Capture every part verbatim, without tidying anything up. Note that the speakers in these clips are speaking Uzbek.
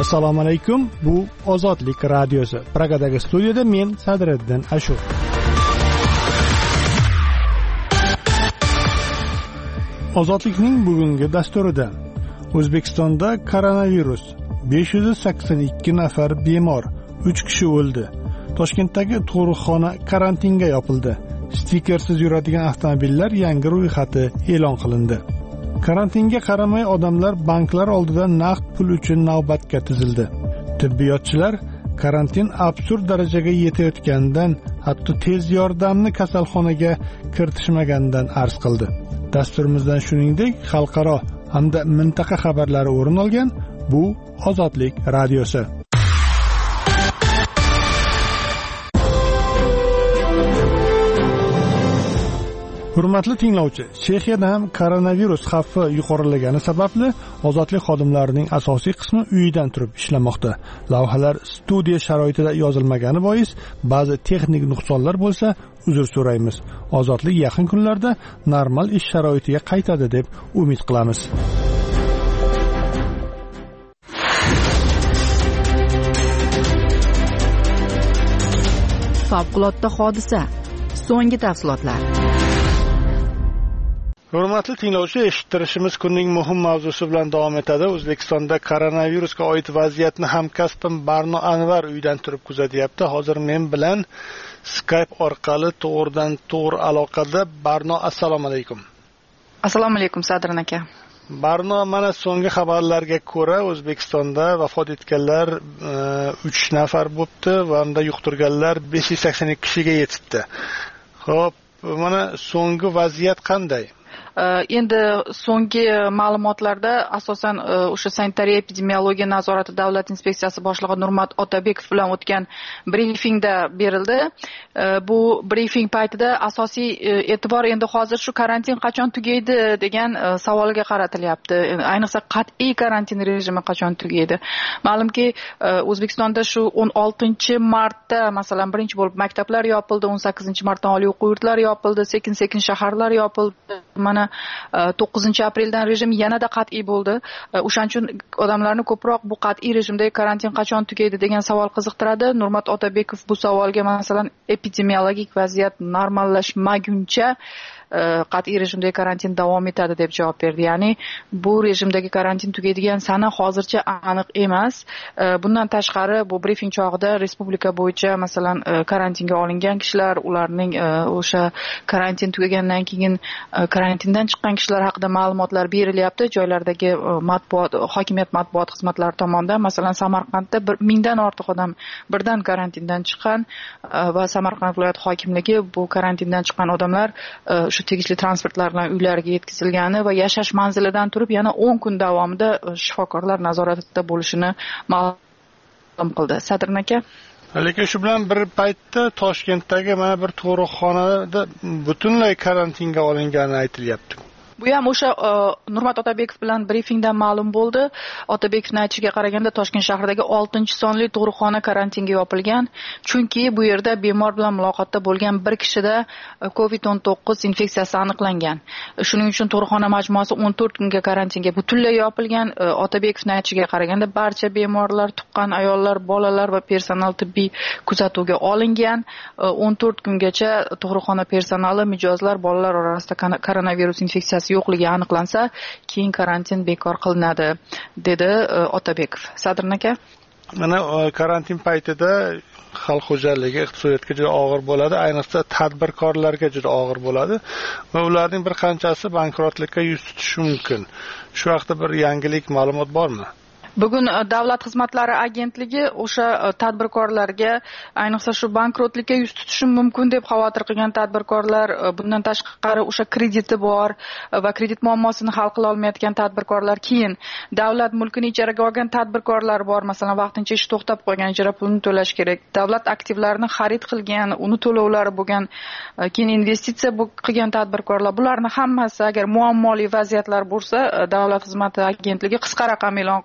Assalomu alaykum. Bu Ozodlik radiosi. Pragadagi studiyada men Sadriddin Ashur. Ozodlikning bugungi dasturida O'zbekistonda koronavirus, besh yuz sakson ikki nafar bemor, uch kishi o'ldi. Toshkentdagi tug'ruqxona karantinga yopildi. Stikersiz yuradigan avtomobillar yangi ro'yxati e'lon qilindi. Karantinga qaramay odamlar banklar oldida naqd pul uchun navbatga tizildi. Tibbiyotchilar karantin absurd darajaga yetayotganidan, hatto tez yordamni kasalxonaga kiritishmaganidan arz qildi. Dasturimizdan shuningdek, xalqaro hamda mintaqa xabarlari o'rin olgan. Bu Ozodlik radiosi. Hurmatli tinglovchi, Chexiyada ham koronavirus xavfi yuqorilagani sababli ozodlik xodimlarining asosiy qismi uyidan turib ishlamoqda. Lavhalar studiya sharoitida yozilmagani bois ba'zi texnik nuqsonlar bo'lsa, uzr so'raymiz. Ozodlik yaqin kunlarda normal ish sharoitiga qaytadi deb umid qilamiz. Favqulodda hodisa. So'nggi tafsilotlar. Hurmatli tinglovchi, eshittirishimiz kunning muhim mavzusi bilan davom etadi. O'zbekistonda koronavirusga oid vaziyatni hamkasbim Barno Anvar uydan turib kuzatyapti. Hozir men bilan Skype orqali to'g'ridan to'g'ri aloqada. Barno, assalomu alaykum. Assalomu alaykum Sadrin aka. Barno, mana so'nggi xabarlarga ko'ra O'zbekistonda vafot etganlar uch nafar bo'libdi va unda yuqtirganlar besh yuz sakson ikki kishiga yetibdi. Xo'p, mana so'nggi vaziyat qanday? Endi so'nggi ma'lumotlarda asosan o'sha sanitariya epidemiologiya nazorati davlat inspeksiyasi boshlig'i Nurmat Otabekov bilan o'tgan brifingda berildi. Bu brifing paytida asosiy e'tibor endi hozir shu karantin qachon tugaydi degan savolga qaratilyapti. Ayniqsa qat'iy karantin rejimi qachon tugaydi. Ma'lumki, O'zbekistonda shu o'n oltinchi martda masalan birinchi bo'lib maktablar yopildi, o'n sakkizinchi martdan oliy o'quv yurtlari yopildi, sekin-sekin shaharlar yopildi. Mana to'qqizinchi apreldan rejim yanada qat'iy bo'ldi. O'shaning uchun odamlarni ko'proq bu qat'iy rejimdagi karantin qachon tugaydi degan savol qiziqtiradi. Nurmat Otabekov bu savolga masalan epidemiologik vaziyat normallashmaguncha qat'iy rejimdagi karantin davom etadi deb javob berdi. Ya'ni bu rejimdagi karantin tugaydigan sana hozircha aniq emas. Bundan tashqari bu brifing chog'ida respublika bo'yicha masalan karantinga olingan kishilar, ularning o'sha karantin tugagandan keyin karantindan chiqqan kishilar haqida ma'lumotlar berilyapti. Joylardagi matbuot, hokimiyat matbuot xizmatlari tomonidan masalan Samarqandda mingdan ortiq odam birdan karantindan chiqqan va Samarqand viloyat hokimligi bu karantindan chiqqan odamlar shu tegishli transportlar bilan uylariga yetkazilgani va yashash manzilidan turib yana o'n kun davomida shifokorlar nazoratida bo'lishini ma'lum qildi. Sadrin aka. Lekin shu bilan bir paytda Toshkentdagi mana bir tug'ruqxonada butunlay karantinga olingani aytilyapti. Bu ham o'sha Nurmat Otabekov bilan brifingdan ma'lum bo'ldi. Otabekovning aytishiga qaraganda Toshkent shahridagi oltinchi sonli tug'ruqxona karantinga yopilgan, chunki bu yerda bemor bilan muloqotda bo'lgan bir kishida covid o'n to'qqiz infeksiyasi aniqlangan. Shuning uchun tug'ruqxona majmuasi o'n to'rt kunga karantinga butunlay yopilgan. Otabekovning aytishiga qaraganda barcha bemorlar, tuqqan ayollar, bolalar va personal tibbiy kuzatuvga olingan. o'n to'rt kungacha tug'ruqxona personali, mijozlar, bolalar orasida koronavirus infeksiyasi yo'qligi aniqlansa, keyin karantin bekor qilinadi, dedi Otabekov. Sadrin aka. Mana karantin paytida xalq xo'jaligi iqtisodiyotga juda og'ir bo'ladi, ayniqsa tadbirkorlarga juda og'ir bo'ladi va ularning bir qanchasi bankrotlikka yuz tutishi mumkin. Shu haqda bir yangilik, ma'lumot bormi? Bugun Davlat xizmatlari agentligi o'sha tadbirkorlarga, ayniqsa shu bankrotlikka yuz tutishi mumkin deb xavotir qilgan tadbirkorlar, bundan tashqari o'sha krediti bor va kredit muammosini hal qila olmayotgan tadbirkorlar, keyin davlat mulkini ijaraga olgan tadbirkorlar bor, masalan vaqtincha ish to'xtab qolgan, ijara pulini to'lash kerak. Davlat aktivlarini xarid qilgan, uni to'lovlari bo'lgan, keyin investitsiya qilgan tadbirkorlar, bularning hammasi agar muammoli vaziyatlar bo'lsa, Davlat xizmati agentligi qisqa raqam e'lon qildi.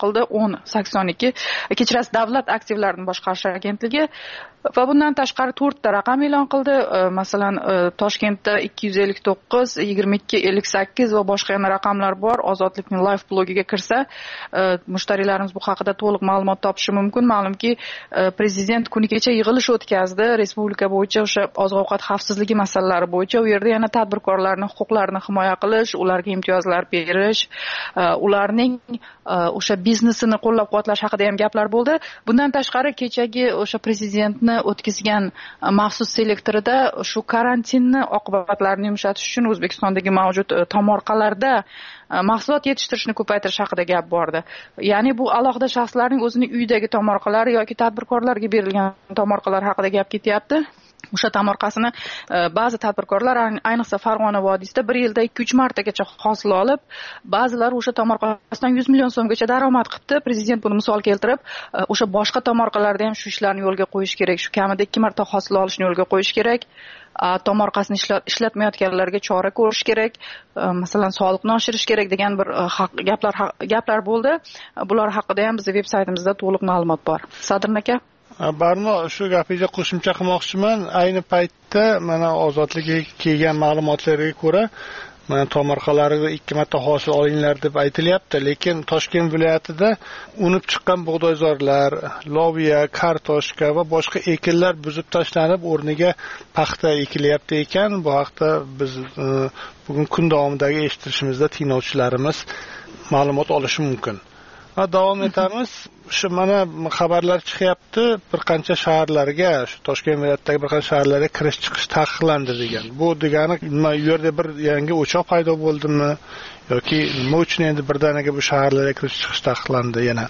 o'n sakson ikki kechirasiz davlat aktivlarini boshqarish agentligi va bundan tashqari to'rtta raqam e'lon qildi. Masalan, Toshkentda ikki yuz ellik to'qqiz, yigirma ikki ellik sakkiz va boshqa yana raqamlar bor. Ozodlikning live blogiga kirsa, mushtariylarimiz bu haqida to'liq ma'lumot topishi mumkin. Ma'lumki, prezident kuni kecha yig'ilish o'tkazdi respublika bo'yicha o'sha oziq-ovqat xavfsizligi masalalari bo'yicha. U yerda yana tadbirkorlarning huquqlarini himoya qilish, ularga imtiyozlar berish, ularning o'sha biznesini qo'llab-quvvatlash haqida ham gaplar bo'ldi. Bundan tashqari kechagi o'sha prezidentni o'tkazgan maxsus selektorida shu karantinni oqibatlarini yumshatish uchun O'zbekistondagi mavjud tomorqalarda mahsulot yetishtirishni ko'paytirish haqida gap bordi. Ya'ni bu alohida shaxslarning o'zining uyidagi tomorqalari yoki tadbirkorlarga berilgan tomorqalar haqida gap ketyapti. O'sha tomorqasini ba'zi tadbirkorlar, ayniqsa Farg'ona vodiysida bir yilda ikki uch martagacha hosil olib, ba'zilar o'sha tomorqasidan yuz million so'mgacha daromad qilibdi. Prezident buni misol keltirib, o'sha boshqa tomorqalarda ham shu ishlarni yo'lga qo'yish kerak. Shu kamida ikki marta hosil olishni yo'lga qo'yish kerak. Tomorqasini ishlatmayotganlarga chora ko'rish kerak. Masalan, soliqni oshirish kerak degan bir gaplar gaplar bo'ldi. Bular haqida ham bizning veb-saytimizda to'liq ma'lumot bor. Sadrin aka, Barno, shu gapingizga qo'shimcha qilmoqchiman. Ayni paytda mana ozodlikka kelgan ma'lumotlarga ko'ra, mana tomorqalarida ikki marta hosil olinglar deb aytilyapti, lekin Toshkent viloyatida unib chiqqan bug'doyzorlar, loviya, kartoshka va boshqa ekinlar buzib tashlanib, o'rniga paxta ekilyapti ekan. Bu haqda biz bugun kun davomidagi eshittirishimizda tinglovchilarimiz ma'lumot olishi mumkin. Va davom etamiz. Shu mana xabarlar chiqyapti, bir qancha shaharlarga, shu Toshkent viloyatidagi bir qancha shaharlarga kirish chiqish taqiqlandi degan. Bu degani nima, u yerda bir yangi o'choq paydo bo'ldimi yoki nima uchun endi birdaniga bu shaharlarga kirish chiqish taqiqlandi yana?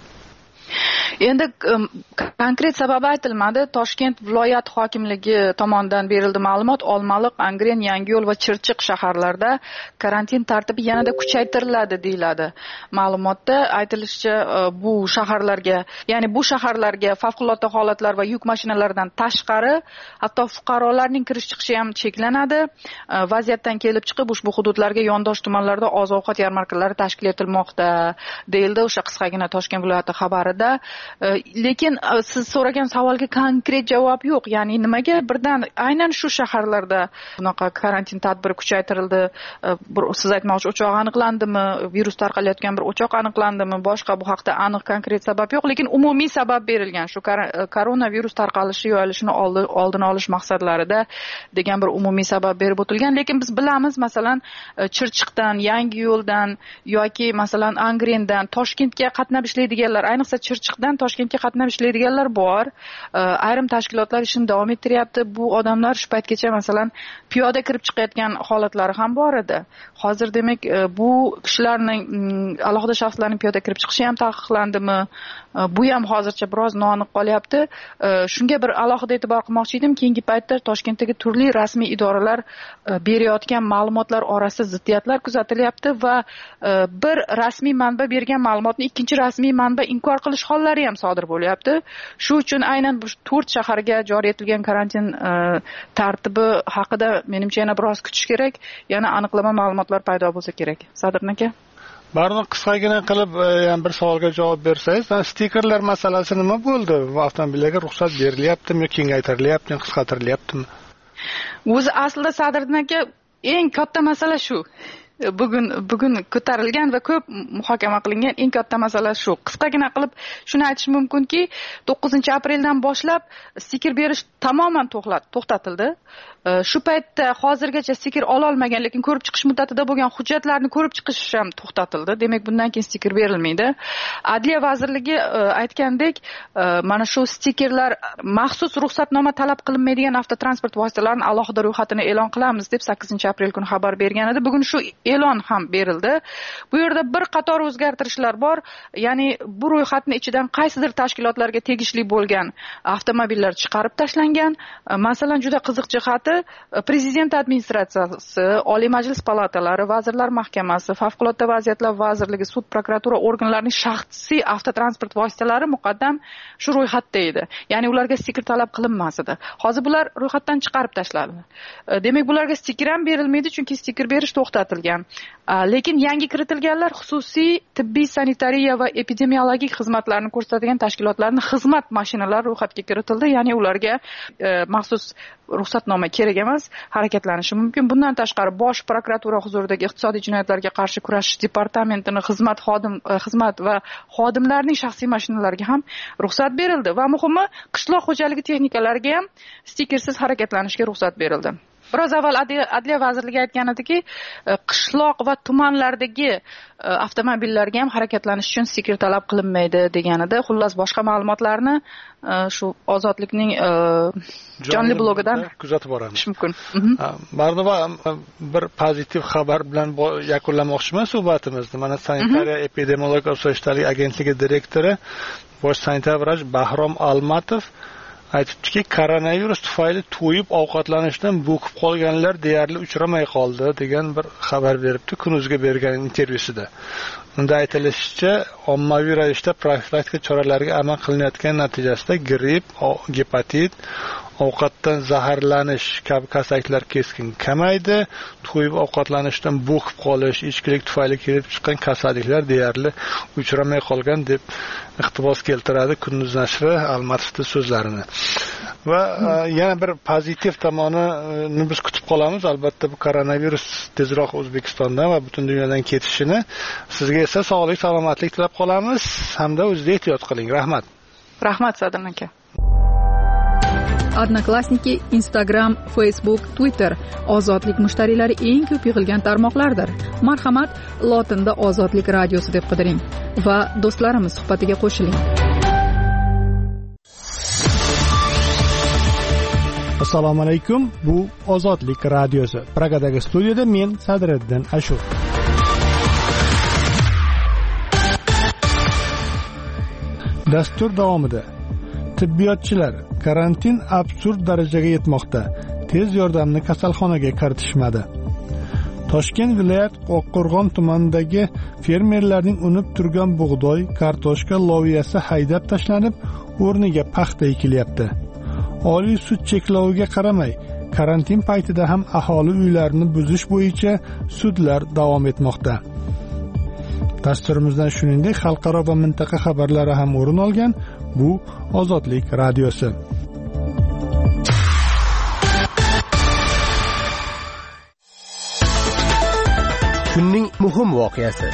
Endi konkret sababi aytilmadi. Toshkent viloyat hokimligi tomonidan berildi ma'lumot. Olmaliq, Angren, Yangiyo'l va Chirchiq shaharlarida karantin tartibi yanada kuchaytiriladi deyiladi. Ma'lumotda aytilishicha, bu shaharlarga, ya'ni bu shaharlarga favqulodda holatlar va yuk mashinalaridan tashqari, hatto fuqarolarning kirish chiqishi ham cheklanadi. Vaziyatdan kelib chiqib, ushbu hududlarga yondosh tumanlarda oziq-ovqat yarmarkalari tashkil etilmoqda, deyildi o'sha qisqagina Toshkent viloyati xabarida. Lekin siz so'ragan savolga konkret javob yo'q. Ya'ni nimaga birdan aynan shu shaharlarda bunaqa karantin tadbiri kuchaytirildi? Siz aytmoqchi o'choq aniqlandimi? Virus tarqalayotgan bir o'choq aniqlandimi? Boshqa bu haqda aniq konkret sabab yo'q, lekin umumiy sabab berilgan. Shu koronavirus tarqalishi yoyilishini oldini olish maqsadlarida degan bir umumiy sabab berib o'tilgan. Lekin biz bilamiz, masalan, Chirchiqdan, Yangiyo'ldan yoki masalan Angrendan Toshkentga qatnab ishlaydiganlar, ayniqsa Chirchiqdan Toshkentga qatnab ishlaydiganlar bor. Ayrim tashkilotlar ishini davom ettiryapti. Bu odamlar shu paytgacha masalan piyoda kirib chiqayotgan holatlari ham bor edi. Hozir demak bu kishilarning, alohida shaxslarning piyoda kirib chiqishi ham taqiqlandimi? Bu ham hozircha biroz noaniq qolyapti. Shunga bir alohida e'tibor qilmoqchi edim. Keyingi paytda Toshkentdagi turli rasmiy idoralar berayotgan ma'lumotlar orasida ziddiyatlar kuzatilyapti va bir rasmiy manba bergan ma'lumotni ikkinchi rasmiy manba inkor qilish hollari ham sodir bo'lyapti. Shu uchun aynan bu to'rt shaharga joriy etilgan karantin tartibi haqida menimcha yana biroz kutish kerak. Yana aniqlama ma'lumotlar paydo bo'lsa kerak. Sadrin aka, Barno, qisqagina qilib bir savolga javob bersangiz, stikerlar masalasi nima bo'ldi? Avtomobillarga ruxsat berilyaptimi, kengaytirilyaptimi, qisqartirilyaptimi? O'zi aslida Sadrin aka, eng katta masala shu. Bugun bugun ko'tarilgan va ko'p muhokama qilingan eng katta masala shu. Qisqagina qilib shuni aytish mumkinki, to'qqizinchi apreldan boshlab stiker berish tamoman to'xtatildi. Shu paytda hozirgacha stiker ola olmagan, lekin ko'rib chiqish muddatida bo'lgan hujjatlarni ko'rib chiqish ham to'xtatildi. Demak, bundan keyin stiker berilmaydi. Adliya vazirligi aytgandek, mana shu stikerlar maxsus ruxsatnoma talab qilinmaydigan avtotransport vositalarining alohida ro'yxatini e'lon qilamiz deb sakkizinchi aprel kuni xabar bergan edi. Bugun shu e'lon ham berildi. Bu yerda bir qator o'zgartirishlar bor. Ya'ni bu ro'yxatning ichidan qaysidir tashkilotlarga tegishli bo'lgan avtomobillar chiqarib tashlangan. Masalan, juda qiziq jihati, nazorati prezident administratsiyasi, Oliy Majlis palatalari, Vazirlar Mahkamasi, Favqulodda vaziyatlar vazirligi, sud, prokuratura organlarining shaxsiy avtotransport vositalari muqaddam shu ro'yxatda edi. Ya'ni ularga stiker talab qilinmas edi. Hozir bular ro'yxatdan chiqarib tashlandi. Demak, bularga stiker ham berilmaydi, chunki stiker berish to'xtatilgan. Lekin yangi kiritilganlar xususiy tibbiy, sanitariya va epidemiologik xizmatlarni ko'rsatadigan tashkilotlarning xizmat mashinalari ro'yxatga kiritildi. Ya'ni ularga e, maxsus ruxsatnoma kerak emas, harakatlanishi mumkin. Bundan tashqari Bosh prokuratura huzuridagi iqtisodiy jinoyatlarga qarshi kurashish departamentining xizmat xodim xizmat va xodimlarining shaxsiy mashinalariga ham ruxsat berildi va muhimi qishloq xo'jaligi texnikalariga ham stikersiz harakatlanishga ruxsat berildi. Biroz avval Adliya vazirligi aytgan ediki, qishloq va tumanlardagi avtomobillarga ham harakatlanish uchun stiker talab qilinmaydi deganida. Xullas, boshqa ma'lumotlarni shu Ozodlikning jonli blogidan kuzatib boramiz. Mumkin. Barnova bir pozitiv xabar bilan yakunlamoqchiman suhbatimizni. Mana Sanitariya epidemiologik osoyishtalik agentligi direktori, bosh sanitar vrach Bahrom Almatov aytibdiki, koronavirus tufayli to'yib ovqatlanishdan bo'kib qolganlar deyarli uchramay qoldi degan bir xabar beribdi Kunuzga bergan intervyusida. Unda aytilishicha, ommaviy ravishda profilaktika choralariga amal qilinayotgan natijasida gripp, gepatit, ovqatdan zaharlanish kabi kasalliklar keskin kamaydi. To'yib ovqatlanishdan bo'kib qolish, ichkilik tufayli kelib chiqqan kasalliklar deyarli uchramay qolgan deb iqtibos keltiradi Kunduz nashri Almatovning so'zlarini. Va yana bir pozitiv tomonini biz kutib qolamiz. Albatta bu koronavirus tezroq O'zbekistondan va butun dunyodan ketishini. Sizga esa sog'lik, salomatlik tilab qolamiz hamda o'zingizni ehtiyot qiling. Rahmat. Rahmat Sadam aka. Odnoklassniki, Instagram, Facebook, Twitter Ozodlik mushtariylari eng ko'p yig'ilgan tarmoqlardir. Marhamat, lotinda Ozodlik radiosi deb qidiring va do'stlarimiz suhbatiga qo'shiling. Assalomu alaykum. Bu Ozodlik radiosi. Pragadagi studiyada men Sadriddin Ashur. Dastur davomida tibbiyotchilar karantin absurd darajaga yetmoqda. Tez yordamni kasalxonaga kiritishmadi. Toshkent viloyat Oqqo'rg'on tumanidagi fermerlarning unib turgan bug'doy, kartoshka loviyasi haydab tashlanib, o'rniga paxta ekilyapti. Oliy sud chekloviga qaramay, karantin paytida ham aholi uylarini buzish bo'yicha sudlar davom etmoqda. Dasturimizdan shuningdek xalqaro va mintaqa xabarlari ham o'rin olgan. Bu Ozodlik radiosi. Kunning muhim voqeasi.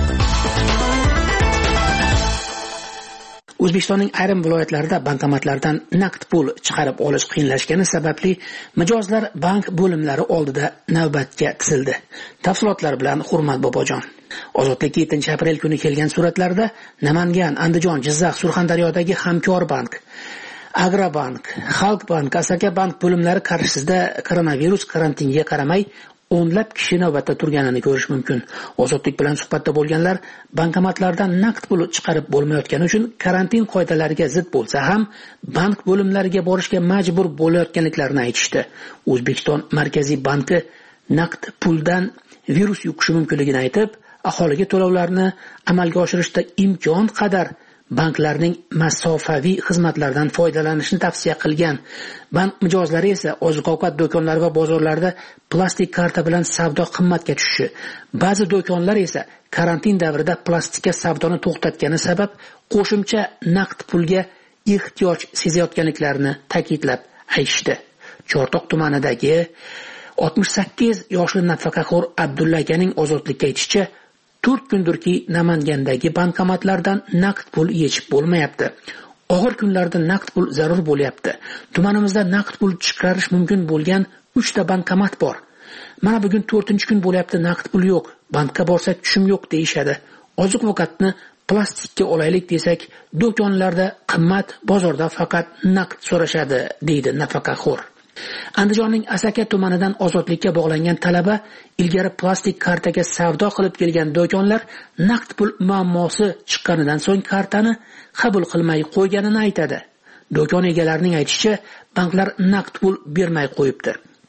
O'zbekistonning ayrim viloyatlarida bankomatlardan naqd pul chiqarib olish qiyinlashgani sababli mijozlar bank bo'limlari oldida navbatga tizildi. Tafsilotlar bilan Hurmat Bobojon. Ozodlik yettinchi aprel kuni kelgan suratlarda Namangan, Andijon, Jizzax, Surxondaryodagi Hamkor bank, Agrobank, Xalq bank, Asaka bank bo'limlari qarshisida koronavirus karantiniga qaramay o'nlab kishi navbatda turganini ko'rish mumkin. Ozodlik bilan suhbatda bo'lganlar bankomatlardan naqd pul chiqarib bo'lmayotgani uchun karantin qoidalariga zid bo'lsa ham bank bo'limlariga borishga majbur bo'layotganliklarini aytishdi. O'zbekiston Markaziy banki naqd puldan virus yuqishi mumkinligini aytib, aholiga to'lovlarni amalga oshirishda imkon qadar banklarning masofaviy xizmatlaridan foydalanishni tavsiya qilgan. Bank mijozlari esa oziq-ovqat do'konlari va bozorlarda plastik karta bilan savdo qimmatga tushishi, ba'zi do'konlar esa karantin davrida plastikka savdoni to'xtatgani sabab qo'shimcha naqd pulga ehtiyoj sezayotganliklarini ta'kidlab aytishdi. Chortoq tumanidagi oltmish sakkiz yoshli nafaqaxo'r Abdulla akaning Ozodlikka aytishicha, to'rt kundirki Namangandagi bankomatlardan naqd pul yechib bo'lmayapti. Og'ir kunlarda naqd pul zarur bo'lyapti. Tumanimizda naqd pul chiqarish mumkin bo'lgan uchta bankomat bor. Mana bugun to'rtinchi kun bo'lyapti, naqd pul yo'q. Bankka borsak tushum yo'q deyishadi. Oziq-ovqatni plastikka olaylik desak, do'konlarda qimmat, bozorda faqat naqd so'rashadi, deydi nafaqaxo'r. Andijonning Asaka tumanidan Ozodlikka bog'langan talaba ilgari plastik kartaga savdo qilib kelgan do'konlar naqd pul muammosi chiqqanidan so'ng kartani qabul qilmay qo'yganini aytadi. Do'kon egalarining aytishicha, banklar naqd pul bermay qo'yibdi.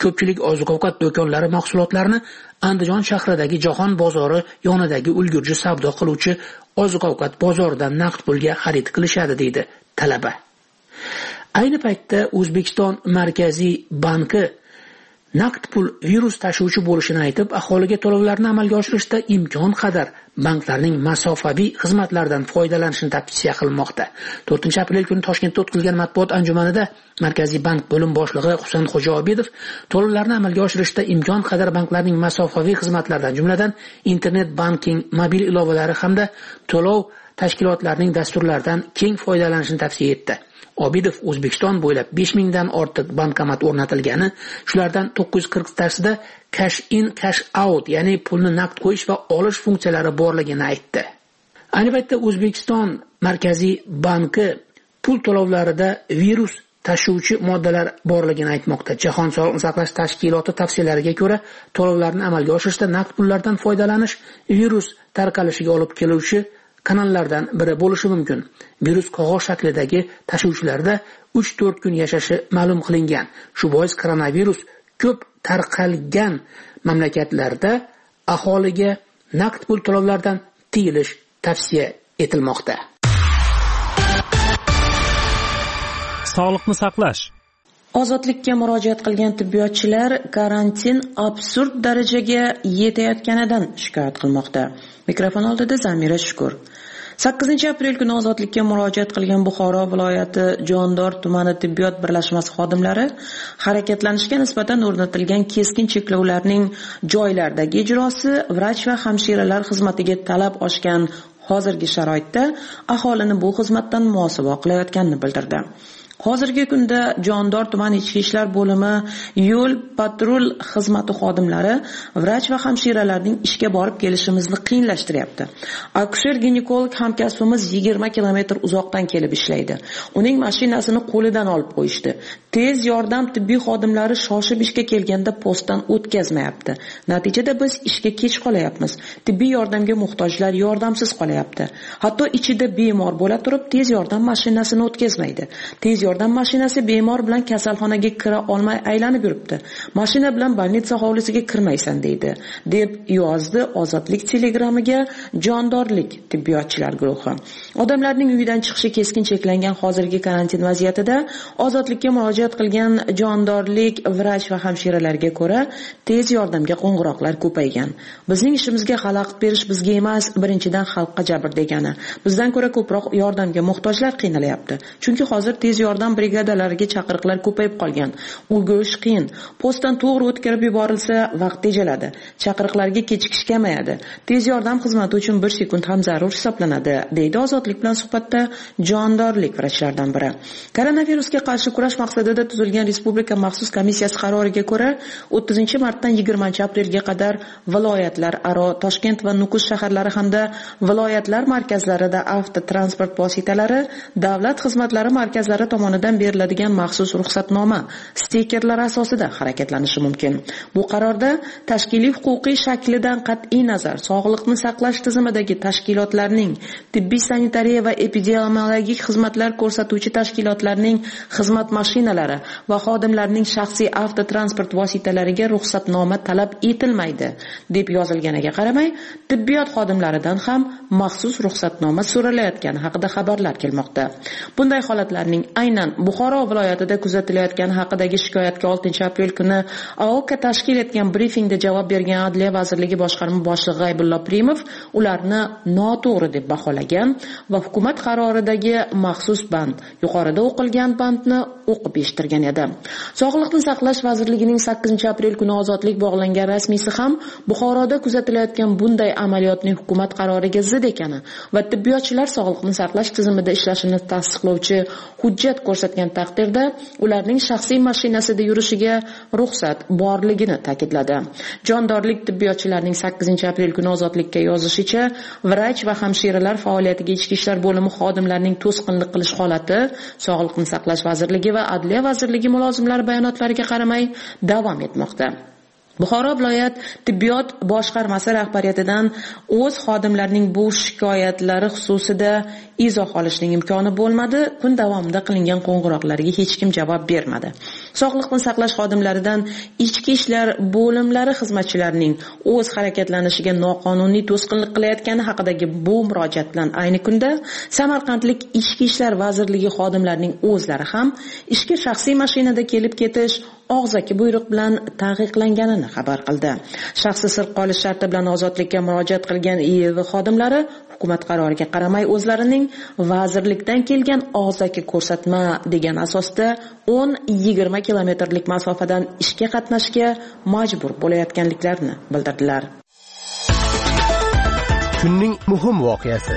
ko'pchilik oziq-ovqat do'konlari mahsulotlarini Andijon shahridagi Jahon bozori yonidagi ulgurji savdo qiluvchi oziq-ovqat bozoridan naqd pulga xarid qilishadi, deydi talaba. Ayni paytda O'zbekiston Markaziy banki naqd pul virus tashuvchi bo'lishini aytib, aholiga to'lovlarni amalga oshirishda imkon qadar banklarning masofaviy xizmatlaridan foydalanishni tavsiya qilmoqda. to'rtinchi aprel kuni Toshkentda o'tkazilgan matbuot anjumanida Markaziy bank bo'lim boshlig'i Husanxo'ja Obidov to'lovlarni amalga oshirishda imkon qadar banklarning masofaviy xizmatlaridan, jumladan internet banking, mobil ilovalari hamda to'lov tashkilotlarining dasturlaridan keng foydalanishni tavsiya etdi. Obidov O'zbekiston bo'ylab besh mingdan ortiq bankomat o'rnatilgani, shulardan to'qqiz yuz qirqtasida cash in cash out, ya'ni pulni naqd qo'yish va olish funksiyalari borligini aytdi. Ayni paytda O'zbekiston Markaziy banki pul to'lovlarida virus tashuvchi moddalar borligini aytmoqda. Jahon sog'liqni saqlash tashkiloti tavsiyalariga ko'ra, to'lovlarni amalga oshirishda naqd pullardan foydalanish virus tarqalishiga olib keluvchi kanallardan biri bo'lishi mumkin. Virus qog'oz shaklidagi tashuvchilarda uch to'rt kun yashashi ma'lum qilingan. Shu bois koronavirus ko'p tarqalgan mamlakatlarda aholiga naqd pul to'lovlardan tiyilish tavsiya etilmoqda. Sog'liqni saqlash. Ozodlikka murojaat qilgan tibbiyotchilar karantin absurd darajaga yetayotganidan shikoyat qilmoqda. Mikrofon oldida Zamira Shukur. sakkizinchi aprel kuni ozodlikka murojaat qilgan Buxoro viloyati Jondor tumani tibbiyot birlashmasi xodimlari harakatlanishga nisbatan o'rnatilgan keskin cheklovlarning joylardagi ijrosi vrach va hamshiralar xizmatiga talab oshgan hozirgi sharoitda aholini bu xizmatdan muhosaba qilayotganini bildirdi. Hozirgi kunda Jondor tuman ichki ishlar bo'limi yo'l patrul xizmati xodimlari vrach va hamshiralarning ishga borib kelishimizni qiyinlashtiryapti. Akusher-ginekolog hamkasbimiz yigirma kilometr uzoqdan kelib ishlaydi. Uning mashinasini qo'lidan olib qo'yishdi. Tez yordam tibbiy xodimlari shoshib ishga kelganda postdan o'tkazmayapti. Natijada biz ishga kech qolyapmiz. Tibbiy yordamga muhtojlar yordamsiz qolyapti. Hatto ichida bemor bo'la turib tez yordam mashinasini o'tkazmaydi. Tez yordam mashinasi bemor bilan kasalxonaga kira olmay aylanib yuribdi. Mashina bilan больница hovlisiga kirmaysan deydi, deb yozdi Ozodlik telegramiga Jondorlik tibbiyotchilar guruhi. Odamlarning uyidan chiqishi keskin cheklangan hozirgi karantin vaziyatida Ozodlikka murojaat qilgan Jondorlik vrach va hamshiralarga ko'ra tez yordamga qo'ng'iroqlar ko'paygan. Bizning ishimizga xalaqit berish bizga emas, birinchidan xalqqa jabr degani. Bizdan ko'ra ko'proq yordamga muhtojlar qiynalyapti. Chunki hozir tez yordam brigadalariga chaqiriqlar ko'payib qolgan. Ulgurish qiyin. Postdan to'g'ri o'tkazib yuborilsa vaqt tejaladi. Chaqiriqlarga kechikish kamayadi. Tez yordam xizmati uchun bir sekund ham zarur hisoblanadi, deydi Ozodlik bilan suhbatda Jondorlik vrachlardan biri. Koronavirusga qarshi kurash maqsadida tuzilgan Respublika maxsus komissiyasi qaroriga ko'ra o'ttizinchi martdan yigirmanchi aprelga qadar viloyatlar aro Toshkent va Nukus shaharlari hamda viloyatlar markazlarida avtotransport vositalari davlat xizmatlari markazlari tomonidan beriladigan maxsus ruxsatnoma stikerlar asosida harakatlanishi mumkin. Bu qarorda tashkiliy huquqiy shaklidan qat'iy nazar sog'liqni saqlash tizimidagi tashkilotlarning, tibbiy sanitariya va epidemiologik xizmatlar ko'rsatuvchi tashkilotlarning xizmat mashinalari va xodimlarning shaxsiy avtotransport vositalariga ruxsatnoma talab etilmaydi, deb yozilganiga qaramay, tibbiyot xodimlaridan ham maxsus ruxsatnoma so'ralayotgani haqida xabarlar kelmoqda. Bunday holatlarning aynan Buxoro viloyatida kuzatilayotgani haqidagi shikoyatga oltinchi aprel kuni A O K tashkil etgan brifingda javob bergan Adliya vazirligi boshqarma boshlig'i G'aybullo Primov ularni noto'g'ri deb baholagan va hukumat qaroridagi maxsus band, yuqorida o'qilgan bandni o'qib eshittirgan edi. Sog'liqni saqlash vazirligining sakkizinchi aprel kuni Ozodlik bog'langan rasmiysi ham Buxoroda kuzatilayotgan bunday amaliyotning hukumat qaroriga zid ekani va tibbiyotchilar sog'liqni saqlash tizimida ishlashini tasdiqlovchi hujjat ko'rsatgan taqdirda ularning shaxsiy mashinasida yurishiga ruxsat borligini ta'kidladi. Jondorlik tibbiyotchilarining sakkizinchi aprel kuni Ozodlikka yozishicha, vrach va hamshiralar faoliyatiga ichki ishlar bo'limi xodimlarining to'sqinlik qilish holati Sog'liqni saqlash vazirligi va Adliya vazirligi mulozimlari bayonotlariga qaramay davom etmoqda. Buxoro viloyat tibbiyot boshqarmasi rahbariyatidan o'z xodimlarining bu shikoyatlari xususida izoh olishning imkoni bo'lmadi. Kun davomida qilingan qo'ng'iroqlarga hech kim javob bermadi. Sog'liqni saqlash xodimlaridan ichki ishlar bo'limlari xizmatchilarining o'z harakatlanishiga noqonuniy to'sqinlik qilayotgani haqidagi bu murojaat bilan ayni kunda Samarqandlik Ichki ishlar vazirligi xodimlarining o'zlari ham ishga shaxsiy mashinada kelib ketish og'zaki buyruq bilan taqiqlanganini xabar qildi. Shaxsiy sir qolish sharti bilan ozodlikka murojaat qilgan I E V xodimlari hukumat qaroriga qaramay o'zlarining vazirlikdan kelgan og'zaki ko'rsatma degan asosda o'n yigirma kilometrlik masofadan ishga qatnashga majbur bo'layotganliklarini bildirdilar. Kunning muhim voqeasi.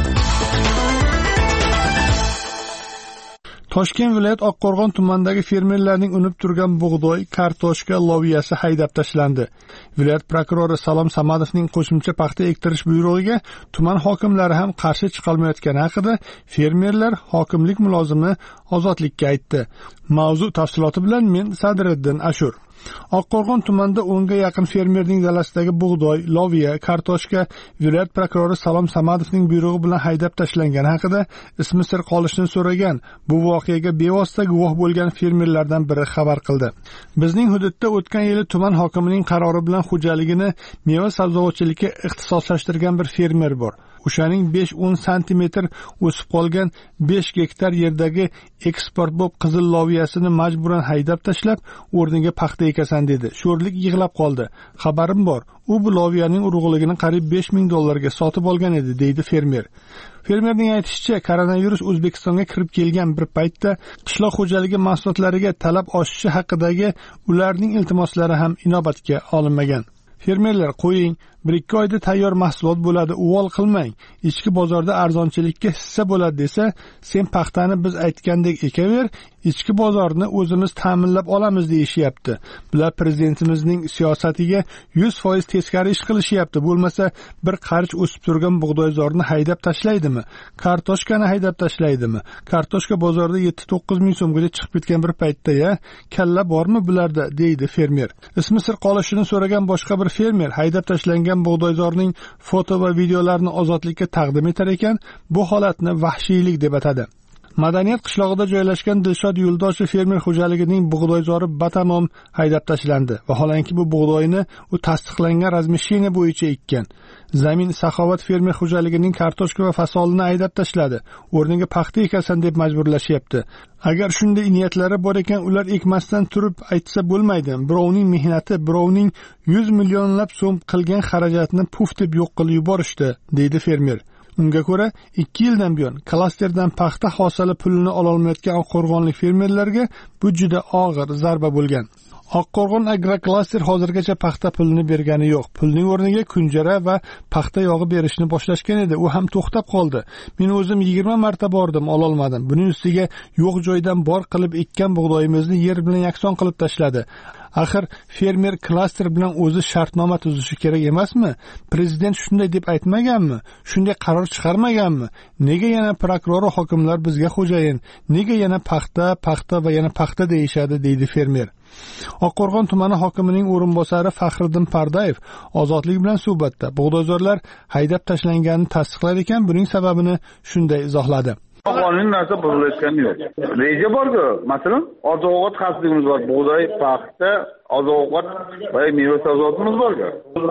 Toshkent viloyat Oqqo'rg'on tumanidagi fermerlarning unib turgan bug'doy, kartoshka loviyasi haydab tashlandi. Viloyat prokurori Salom Samadovning qo'shimcha paxta ektirish buyrug'iga tuman hokimlari ham qarshi chiqolmayotgani haqida fermerlar hokimlik mulozimi ozodlikka aytdi. Mavzu tafsiloti bilan men Sadriddin Ashur. Oqqo'rg'on tumanida o'nga yaqin fermerning dalasidagi bug'doy, loviya, kartoshka viloyat prokurori Salom Samadovning buyrug'i bilan haydab tashlangani haqida ismi sir qolishini so'ragan bu voqeaga bevosita guvoh bo'lgan fermerlardan biri xabar qildi. Bizning hududda o'tgan yili tuman hokimining qarori bilan xo'jaligini meva sabzavotchilikka ixtisoslashtirgan bir fermer bor. O'shaning besh o'n santimetr o'sib qolgan besh gektar yerdagi eksport bo'p qizil loviyasini majburan haydab tashlab, o'rniga paxta ekasan dedi. Sho'rlik yig'lab qoldi. Xabarim bor. U bu loviyaning urug'ligini qariyb besh ming dollarga sotib olgan edi, deydi fermer. Fermerning aytishicha, koronavirus O'zbekistonga kirib kelgan bir paytda qishloq xo'jaligi mahsulotlariga talab oshishi haqidagi ularning iltimoslari ham inobatga olinmagan. Fermerlar qo'ying, bir ikki oyda tayyor mahsulot bo'ladi, uvol qilmang. Ichki bozorda arzonchilikka hissa bo'ladi desa, sen paxtani biz aytgandek ekaver, ichki bozorni o'zimiz ta'minlab olamiz deyishyapti. Bular prezidentimizning siyosatiga yuz foiz teskari ish qilishyapti. Bo'lmasa bir qarich o'sib turgan bug'doyzorni haydab tashlaydimi? Kartoshkani haydab tashlaydimi? Kartoshka bozorda yetti to'qqiz ming so'mgacha chiqib ketgan bir paytda ya, kalla bormi bularda, deydi fermer. Ismi sir qolishini so'ragan boshqa bir fermer haydab tashlangan bug'doyzorning foto va videolarini ozodlikka taqdim etar ekan, bu holatni vahshiylik deb atadi. Madaniyat qishlog'ida joylashgan Dilshod Yo'ldoshev fermer xo'jaligining bug'doyzori batamom haydab tashlandi. Vaholanki bu bug'doyni u tasdiqlangan razmishina bo'yicha ekkan. Zamin Saxovat fermer xo'jaligining kartoshka va fasolini haydab tashladi. O'rniga paxta ekasan deb majburlashyapti. Agar shunday niyatlari bor ekan, ular ekmasdan turib aytsa bo'lmaydi. Birovning mehnati, birovning yuz millionlab so'm qilgan xarajatni puf deb yo'q qilib yuborishdi, deydi fermer. Unga ko'ra, ikki yildan buyon klasterdan paxta hosili pulini ola olmayotgan Oqqo'rg'onlik fermerlarga bu juda og'ir zarba bo'lgan. Oqqo'rg'on agroklaster hozirgacha paxta pulini bergani yo'q. Pulning o'rniga kunjara va paxta yog'i berishni boshlashgan edi. U ham to'xtab qoldi. Men o'zim yigirma marta bordim, ola olmadim. Buning ustiga yo'q joydan bor qilib ekkan bug'doyimizni yer bilan yakson qilib tashladi. Axir fermer klaster bilan o'zi shartnoma tuzishi kerak emasmi? Prezident shunday deb aytmaganmi? Shunday qaror chiqarmaganmi? Nega yana prokuror hokimlar bizga xo'jayin? Nega yana paxta, paxta va yana paxta deyishadi, deydi fermer. Oqqo'rg'on tumani hokimining o'rinbosari Faxriddin Pardayev ozodlik bilan suhbatda bug'doyzorlar haydab tashlanganini tasdiqlar ekan, buning sababini shunday izohladi. Qonuniy narsa buzilayotgani yo'q. Reja bor-ku, masalan, oziq-ovqat xavfsizligimiz bor, bug'doy, paxta, oziq-ovqat va meva sabzavotimiz bor-ku.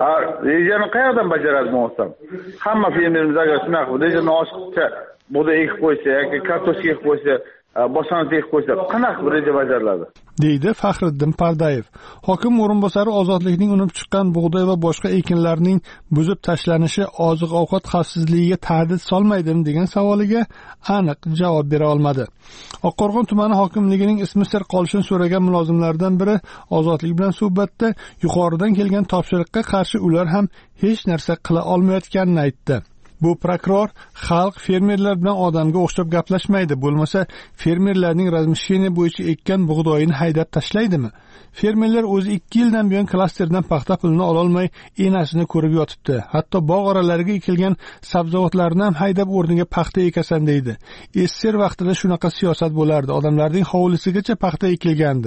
Rejani qayerdan bajaradi bo'lsam? Hamma fermerimiz agar shunaqa rejani oshiqcha bug'doy ekib qo'ysa yoki kartoshka ekib qo'ysa, boshqa narsa ekib qo'ysa, qanaqa bir reja bajariladi? deydi Faxriddin Pardayev. Hokim o'rinbosari ozodlikning unib chiqqan bug'doy va boshqa ekinlarning buzib tashlanishi oziq-ovqat xavfsizligiga tahdid solmaydimi degan savoliga aniq javob bera olmadi. Oqqo'rg'on tumani hokimligining ismi sir qolishini so'ragan mulozimlardan biri ozodlik bilan suhbatda yuqoridan kelgan topshiriqqa qarshi ular ham hech narsa qila olmayotganini aytdi. Bu prokuror xalq fermerlar bilan odamga o'xshab gaplashmaydi. Bo'lmasa fermerlarning razmishina bo'yicha ekkan bug'doyini haydab tashlaydimi? Fermerlar o'zi ikki yildan buyon klasterdan paxta pulini ola olmay enasini ko'rib yotibdi. Hatto bog' oralariga ekilgan sabzavotlarni ham haydab o'rniga paxta ekasan deydi. Esser vaqtida shunaqa siyosat bo'lardi. Odamlarning hovlisigacha paxta ekilgandi.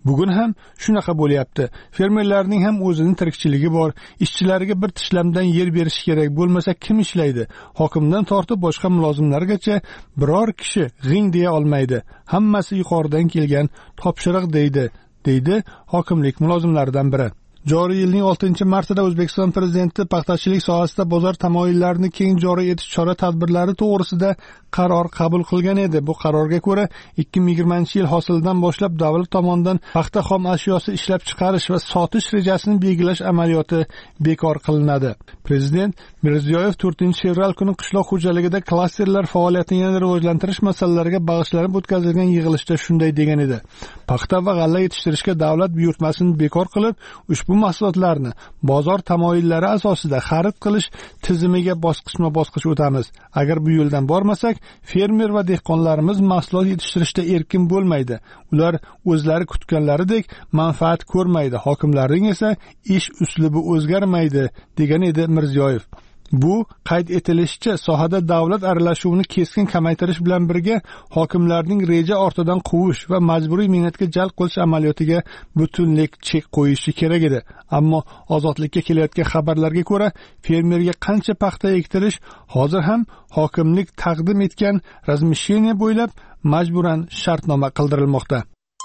Bugun ham shunaqa bo'lyapti. Fermerlarning ham o'zining tirikchiligi bor. Ishchilariga bir tishlamdan yer berish kerak, bo'lmasa kim ishlaydi? Hokimdan tortib boshqa mulozimlargacha biror kishi g'ing deya olmaydi. Hammasi yuqoridan kelgan topshiriq deydi, deydi hokimlik mulozimlaridan biri. Joriy yilning oltinchi martida O'zbekiston prezidenti paxtachilik sohasida bozor tamoyillarini keng joriy etish chora-tadbirlari to'g'risida qaror qabul qilgan edi. Bu qarorga ko'ra ikki ming yigirmanchi yil hosilidan boshlab davlat tomonidan paxta xom ashyosi ishlab chiqarish va sotish rejasini belgilash amaliyoti bekor qilinadi. Prezident Mirziyoyev to'rtinchi fevral kuni qishloq xo'jaligida klasterlar faoliyatini yanada rivojlantirish masalalariga bag'ishlanib o'tkazilgan yig'ilishda shunday degan edi. Paxta va g'alla yetishtirishga davlat buyurtmasini bekor qilib, ushbu bu mahsulotlarni bozor tamoyillari asosida xarid qilish tizimiga bosqichma-bosqich o'tamiz. Agar bu yo'ldan bormasak, fermer va dehqonlarimiz mahsulot yetishtirishda erkin bo'lmaydi. Ular o'zlari kutganlaridek manfaat ko'rmaydi. Hokimlarning esa ish uslubi o'zgarmaydi, degan edi Mirziyoyev. Bu qayd etilishicha, sohada davlat aralashuvini keskin kamaytirish bilan birga hokimlarning reja ortidan quvish va majburiy mehnatga jalb qilish amaliyotiga butunlik chek qo'yishi kerak edi. Ammo ozodlikka kelayotgan xabarlarga ko'ra, fermerga qancha paxta ektirish hozir ham hokimlik taqdim etgan razmisheniya bo'ylab majburan shartnoma qildirilmoqda.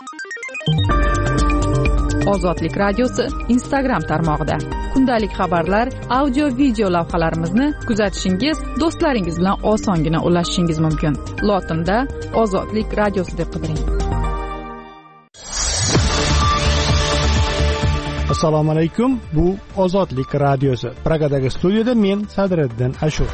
Ozodlik radiosi Instagram tarmog'ida kundalik xabarlar, audio, video lavhalarimizni kuzatishingiz, do'stlaringiz bilan osongina ulashishingiz mumkin. Lotinda Ozodlik radiosi deb qidiring. Assalomu alaykum. Bu Ozodlik radiosi. Pragadagi studiyada men Sadriddin Ashur.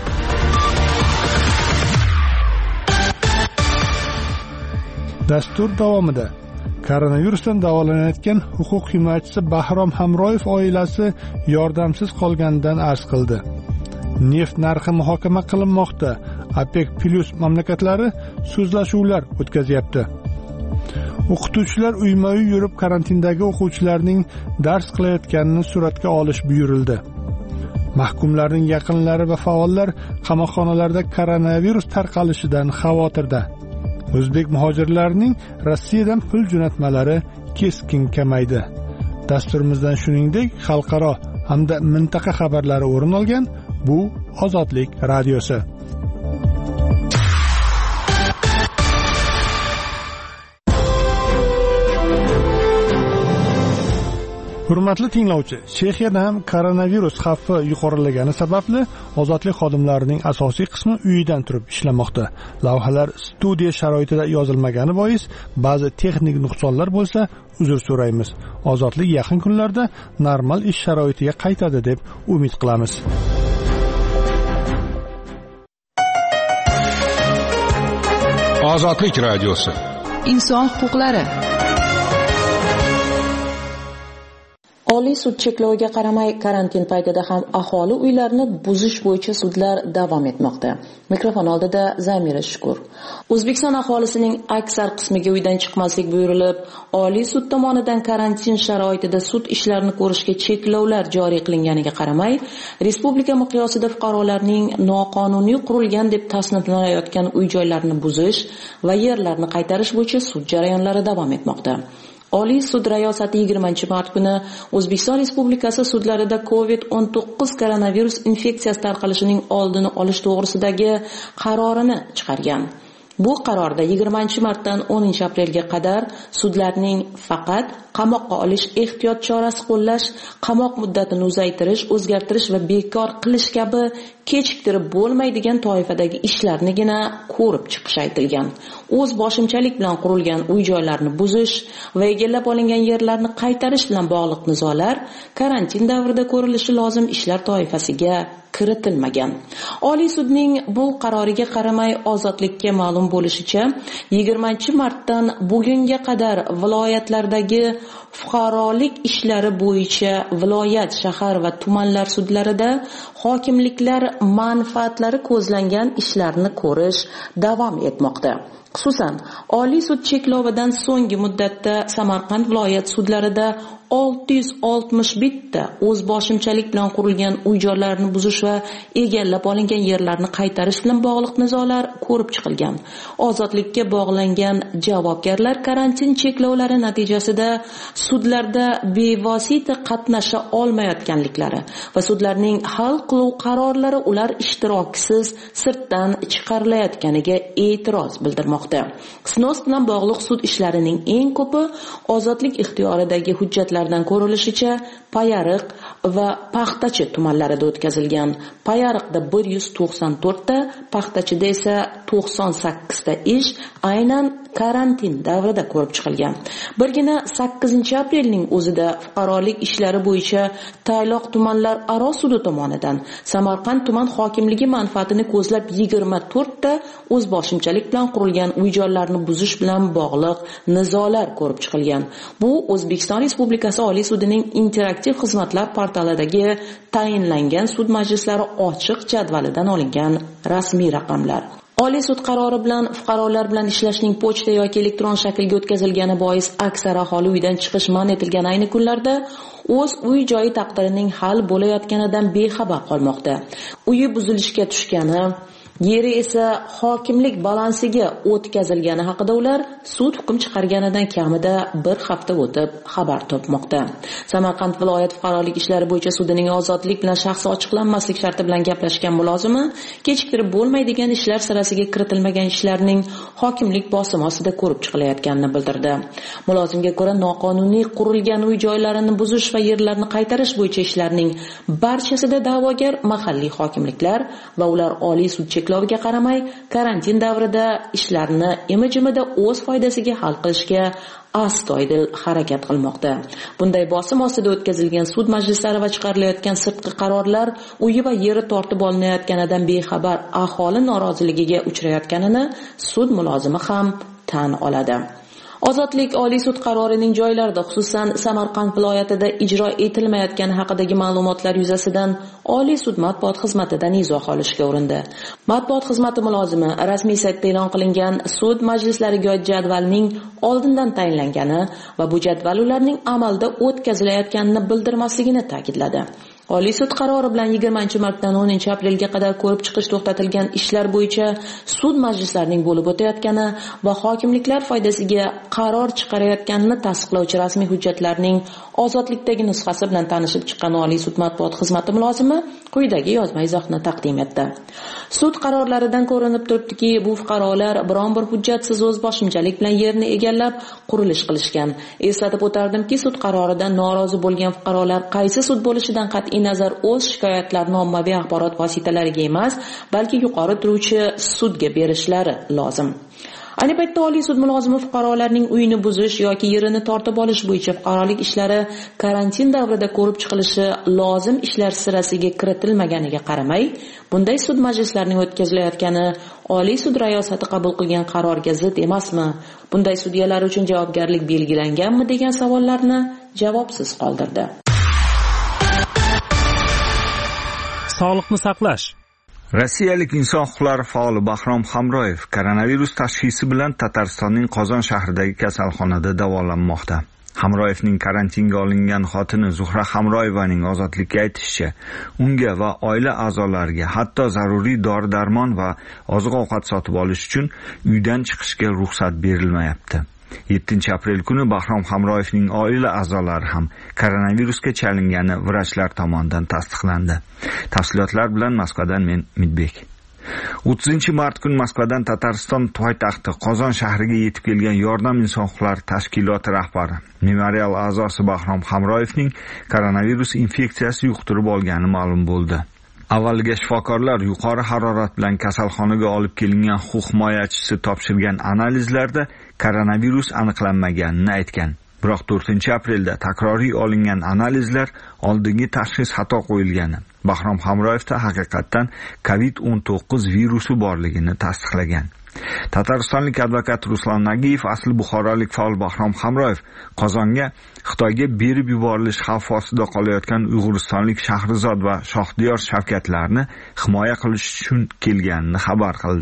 Dastur davomida koronavirusdan davolanayotgan huquq himoyachisi Bahrom Hamroyev oilasi yordamsiz qolganidan arz qildi. Neft narxi muhokama qilinmoqda. OPEC plus mamlakatlari so'zlashuvlar o'tkazyapti. O'qituvchilar uyma-uy yurib karantindagi o'quvchilarning dars qilayotganini suratga olish buyurildi. Mahkumlarning yaqinlari va faollar qamoqxonalarda koronavirus tarqalishidan xavotirda. O'zbek muhojirlarining Rossiyadan pul jo'natmalari keskin kamaydi. Dasturimizdan shuningdek xalqaro hamda mintaqa xabarlari o'rin olgan. Bu Ozodlik radiosi. Hurmatli tinglovchi, Chexiyada ham koronavirus xavfi yuqorilagani sababli ozodlik xodimlarining asosiy qismi uyidan turib ishlamoqda. Lavhalar studiya sharoitida yozilmagani bois ba'zi texnik nuqsonlar bo'lsa, uzr so'raymiz. Ozodlik yaqin kunlarda normal ish sharoitiga qaytadi deb umid qilamiz. Ozodlik radiosi. Inson huquqlari. Oliy sud chekloviga qaramay karantin paytida ham aholi uylarini buzish bo'yicha sudlar davom etmoqda. Mikrofon oldida Zamira Shukur. O'zbekiston aholisining aksar qismiga uydan chiqmaslik buyurilib, Oliy sud tomonidan karantin sharoitida sud ishlarini ko'rishga cheklovlar joriy qilinganiga qaramay, respublika miqyosida fuqarolarning noqonuniy qurilgan deb tasniflanayotgan uy-joylarni buzish va yerlarni qaytarish bo'yicha sud jarayonlari davom etmoqda. Oliy sud rayosati yigirmanchi mart kuni O'zbekiston Respublikasi sudlarida kovid o'n to'qqiz koronavirus infeksiyasi tarqalishining oldini olish to'g'risidagi qarorini chiqargan. Bu qarorda yigirmanchi martdan o'ninchi aprelga qadar sudlarning faqat qamoqqa olish, ehtiyot chorasi qo'llash, qamoq muddatini uzaytirish, o'zgartirish va bekor qilish kabi kechiktirib bo'lmaydigan toifadagi ishlarnigina ko'rib chiqish aytilgan. O'z boshimchalik bilan qurilgan uy-joylarni buzish va egallab olingan yerlarni qaytarish bilan bog'liq nizolar karantin davrida ko'rilishi lozim ishlar toifasiga kiritilmagan. Oliy sudning bu qaroriga qaramay ozodlikka ma'lum bo'lishicha, yigirmanchi martdan bugunga qadar viloyatlardagi fuqarolik ishlari bo'yicha viloyat, shahar va tumanlar sudlarida hokimliklar manfaatlari ko'zlangan ishlarni ko'rish davom etmoqda. Xususan, Oliy sud cheklovidan so'nggi muddatda Samarqand viloyat sudlarida olti yuz oltmish bitta o'zboshimchalik bilan qurilgan uy-joylarni buzish va egallab olingan yerlarni qaytarish bilan bog'liq nizolar ko'rib chiqilgan. Ozodlikka bog'langan javobgarlar karantin cheklovlari natijasida sudlarda bevosita qatnasha olmayotganliklari va sudlarning hal qiluv qarorlari ular ishtirokisiz sirtdan chiqarilayotganiga e'tiroz bildirmoqda. Snos bilan bog'liq sud ishlarining eng ko'pi ozodlik ixtiyoridagi hujjatlar dan ko'rilishicha Payariq va Paxtachi tumanlarida o'tkazilgan. Payariqda bir yuz to'qson to'rt ta, Paxtachida esa to'qson sakkiz ta ish aynan karantin davrida ko'rib chiqilgan. Birgina sakkizinchi aprelning o'zida fuqarolik ishlari bo'yicha Tayloq tumanlar aro sudi tomonidan Samarqand tuman hokimligi manfaatini ko'zlab yigirma to'rt ta o'zboshimchalik bilan qurilgan uy-joylarni buzish bilan bog'liq nizolar ko'rib chiqilgan. Bu O'zbekiston Respublikasi Oliy sudining interaktiv xizmatlar portalidagi tayinlangan sud majlislari ochiq jadvalidan olingan rasmiy raqamlar. Oliy sud qarori bilan fuqarolar bilan ishlashning pochta yoki elektron shaklga o'tkazilgani bois aksar aholi uydan chiqish man etilgan ayni kunlarda o'z uy-joyi taqdirining hal bo'layotganidan bexabar qolmoqda. Uyi buzilishga tushgani, yeri esa hokimlik balansiga o'tkazilgani haqida ular sud hukm chiqarganidan kamida bir hafta o'tib xabar topmoqda. Samarqand viloyat fuqarolik ishlari bo'yicha sudining ozodlik bilan shaxsi ochiqlanmaslik sharti bilan gaplashgan mulozimi kechiktirib bo'lmaydigan ishlar sirasiga kiritilmagan ishlarning hokimlik bosimi ostida ko'rib chiqilayotganini bildirdi. Mulozimga ko'ra, noqonuniy qurilgan uy-joylarini buzish va yerlarni qaytarish bo'yicha ishlarning barchasida da'vogar mahalliy hokimliklar va ular Oliy sud chekloviga qaramay karantin davrida ishlarni imi-jimida o'z foydasiga hal qilishga astoydil harakat qilmoqda. Bunday bosim ostida o'tkazilgan sud majlislari va chiqarilayotgan sirtqi qarorlar uyi va yeri tortib olinayotganidan bexabar aholi noroziligiga uchrayotganini sud mulozimi ham tan oladi. Ozodlik Oliy sud qarorining joylarida, xususan Samarqand viloyatida ijro etilmayotgani haqidagi ma'lumotlar yuzasidan Oliy sud matbuot xizmatidan izoh olishga urindi. Matbuot xizmati mulozimi rasmiy saytda e'lon qilingan sud majlislariga jadvalning oldindan tayinlangani va bu jadval ularning amalda o'tkazilayotganini bildirmasligini ta'kidladi. Oliy sud qarori bilan yigirmanchi martdan o'ninchi aprelga qadar ko'rib chiqish to'xtatilgan ishlar bo'yicha sud majlislarining bo'lib o'tayotgani va hokimliklar foydasiga qaror chiqarayotganini tasdiqlovchi rasmiy hujjatlarning ozodlikdagi nusxasi bilan tanishib chiqqan Oliy sud matbuot xizmati mulozimi quyidagi yozma izohni taqdim etdi. Sud qarorlaridan ko'rinib turibdiki, bu fuqarolar biron bir hujjatsiz o'zboshimchalik bilan yerni egallab qurilish qilishgan. Eslatib o'tardimki, sud qaroridan norozi bo'lgan fuqarolar qaysi sud bo'lishidan qat'iy nazar o'z shikoyatlarini ommaviy axborot vositalariga emas, balki yuqori turuvchi sudga berishlari lozim. Ayni paytda Oliy sud mulozimi fuqarolarning uyini buzish yoki yerini tortib olish bo'yicha fuqarolik ishlari karantin davrida ko'rib chiqilishi lozim ishlar sirasiga kiritilmaganiga qaramay, bunday sud majlislarining o'tkazilayotgani Oliy sud rayosati qabul qilgan qarorga zid emasmi? Bunday sudyalar uchun javobgarlik belgilanganmi degan savollarni javobsiz qoldirdi. Sog'liqni saqlash. Rossiyalik inson huquqlari faoli Bahrom Hamroyev koronavirus tashxisi bilan Tataristonning Qozon shahridagi kasalxonada davolanmoqda. Hamroyevning karantinga olingan xotini Zuhra Hamroyevaning ozodlikka aytishicha, unga va oila a'zolariga hatto zaruriy dori-darmon va oziq-ovqat sotib olish uchun uydan chiqishga ruxsat berilmayapti. yettinchi aprel kuni Bahrom Hamroyevning oila a'zolari ham koronavirusga chalingani vrachlar tomonidan tasdiqlandi. Tafsilotlar bilan Moskvadan men Midbek. o'ttizinchi mart kuni Moskvadan Tatariston poytaxti Qozon shahriga yetib kelgan Yordam inson huquqlari tashkiloti rahbari, memorial a'zosi Bahrom Hamroyevning koronavirus infeksiyasi yuqtirib olgani ma'lum bo'ldi. Avvaliga shifokorlar yuqori harorat bilan kasalxonaga olib kelingan huquq himoyachisi topshirgan analizlarda koronavirus aniqlanmaganini aytgan. Biroq to'rtinchi aprelda takroriy olingan analizlar oldingi tashxis xato qo'yilgani. Bahrom Hamroyevda haqiqatdan kovid o'n to'qqiz virusi borligini tasdiqlagan. Tataristonlik advokat Ruslan Nagiyev asli buxorolik faol Bahrom Hamroyev Qozonga Xitoyga berib yuborilish xavfi ostida qolayotgan Uyg'uristonlik Shahrizod va Shohdiyor Shavkatlarni himoya qilish uchun kelganini xabar qildi.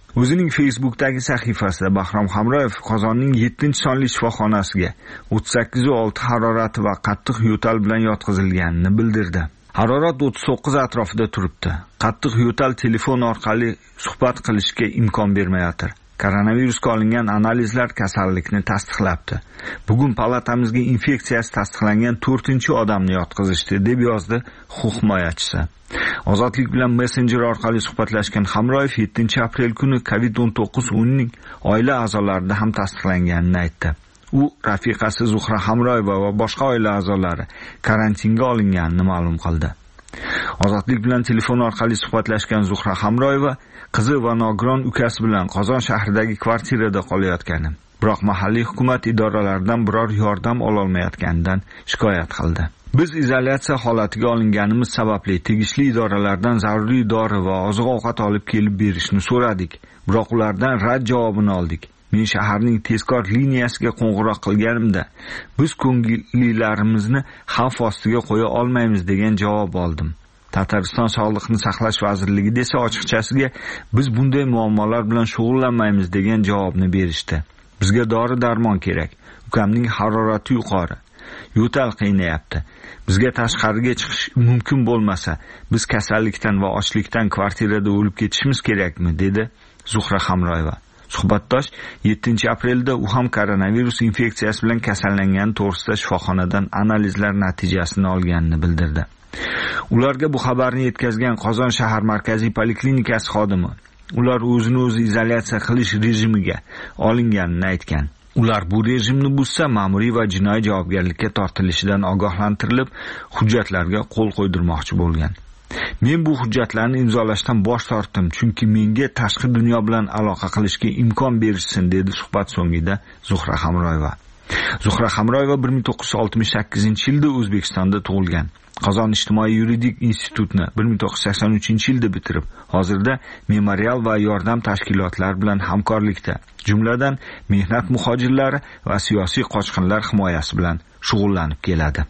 O'zining Facebook'dagi sahifasida Bahrom Hamroyev Qozonning yettinchi sonli shifoxonasiga o'ttiz sakkiz nuqta olti harorati va qattiq yo'tal bilan yotqizilganini bildirdi. Harorat o'ttiz to'qqiz atrofida turibdi. Qattiq yo'tal telefon orqali suhbat qilishga imkon bermayotir. Koronavirusga olingan analizlar kasallikni tasdiqlabdi. Bugun palatamizga infeksiyasi tasdiqlangan to'rtinchi odamni yotqizishdi, deb yozdi huquq himoyachisi. Ozodlik bilan messenjer orqali suhbatlashgan Hamroyev yettinchi aprel kuni covid o'n to'qqiz uning oila a'zolarida ham tasdiqlanganini aytdi. U rafiqasi Zuhra Hamroyeva va boshqa oila a'zolari karantinga olinganini ma'lum qildi. Ozodlik bilan telefon orqali suhbatlashgan Zuhra Hamroyeva qizi va nogiron ukasi bilan Qozon shahridagi kvartirada qolayotgani, biroq mahalliy hukumat idoralaridan biror yordam ola olmayotganidan shikoyat qildi. Biz izolyatsiya holatiga olinganimiz sababli tegishli idoralardan zaruriy dori va oziq-ovqat olib kelib berishni so'radik, biroq ulardan rad javobini oldik. Men shaharning tezkor liniyasiga qo'ng'iroq qilganimda, biz ko'ngillilarimizni xavf ostiga qo'ya olmaymiz degan javob oldim. Tatariston Sog'liqni saqlash vazirligi desa ochiqchasiga biz bunday muammolar bilan shug'ullanmaymiz degan javobni berishdi. Bizga dori-darmon kerak. Ukamning harorati yuqori. Yo'tal qiynayapti. Bizga tashqariga chiqish mumkin bo'lmasa, biz kasallikdan va ochlikdan kvartirada o'lib ketishimiz kerakmi, dedi Zuhra Hamroyeva. Suhbatdosh yettinchi aprelda u ham koronavirus infeksiyasi bilan kasallangani to'g'risida shifoxonadan analizlar natijasini olganini bildirdi. Ularga bu xabarni yetkazgan Qozon shahar markaziy poliklinikasi xodimi ular o'zini o'zi izolyatsiya qilish rejimiga olinganini aytgan. Ular bu rejimni buzsa ma'muriy va jinoiy javobgarlikka tortilishidan ogohlantirilib, hujjatlarga qo'l qo'ydirmoqchi bo'lgan. Men bu hujjatlarni imzolashdan bosh tortdim, chunki menga tashqi dunyo bilan aloqa qilishga imkon berishsin, dedi suhbat so'ngida Zuhra Hamroyeva. Zuhra Hamroyeva bir ming to'qqiz yuz oltmish sakkizinchi yilda O'zbekistonda tug'ilgan. Qozon ijtimoiy yuridik institutini bir ming to'qqiz yuz sakson uchinchi yilda bitirib, hozirda memorial va yordam tashkilotlari bilan hamkorlikda, jumladan mehnat muhojirlari va siyosiy qochqinlar himoyasi bilan shug'ullanib keladi.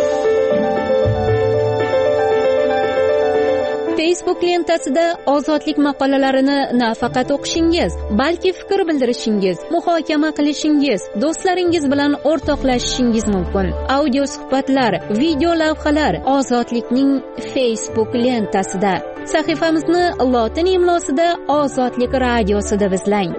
Facebook lentasida ozodlik maqolalarini nafaqat o'qishingiz, balki fikr bildirishingiz, muhokama qilishingiz, do'stlaringiz bilan o'rtoqlashishingiz mumkin. Audio suhbatlar, video lavhalar Ozodlikning Facebook lentasida. Sahifamizni lotin imlosida Ozodlik radiosi deb izlang.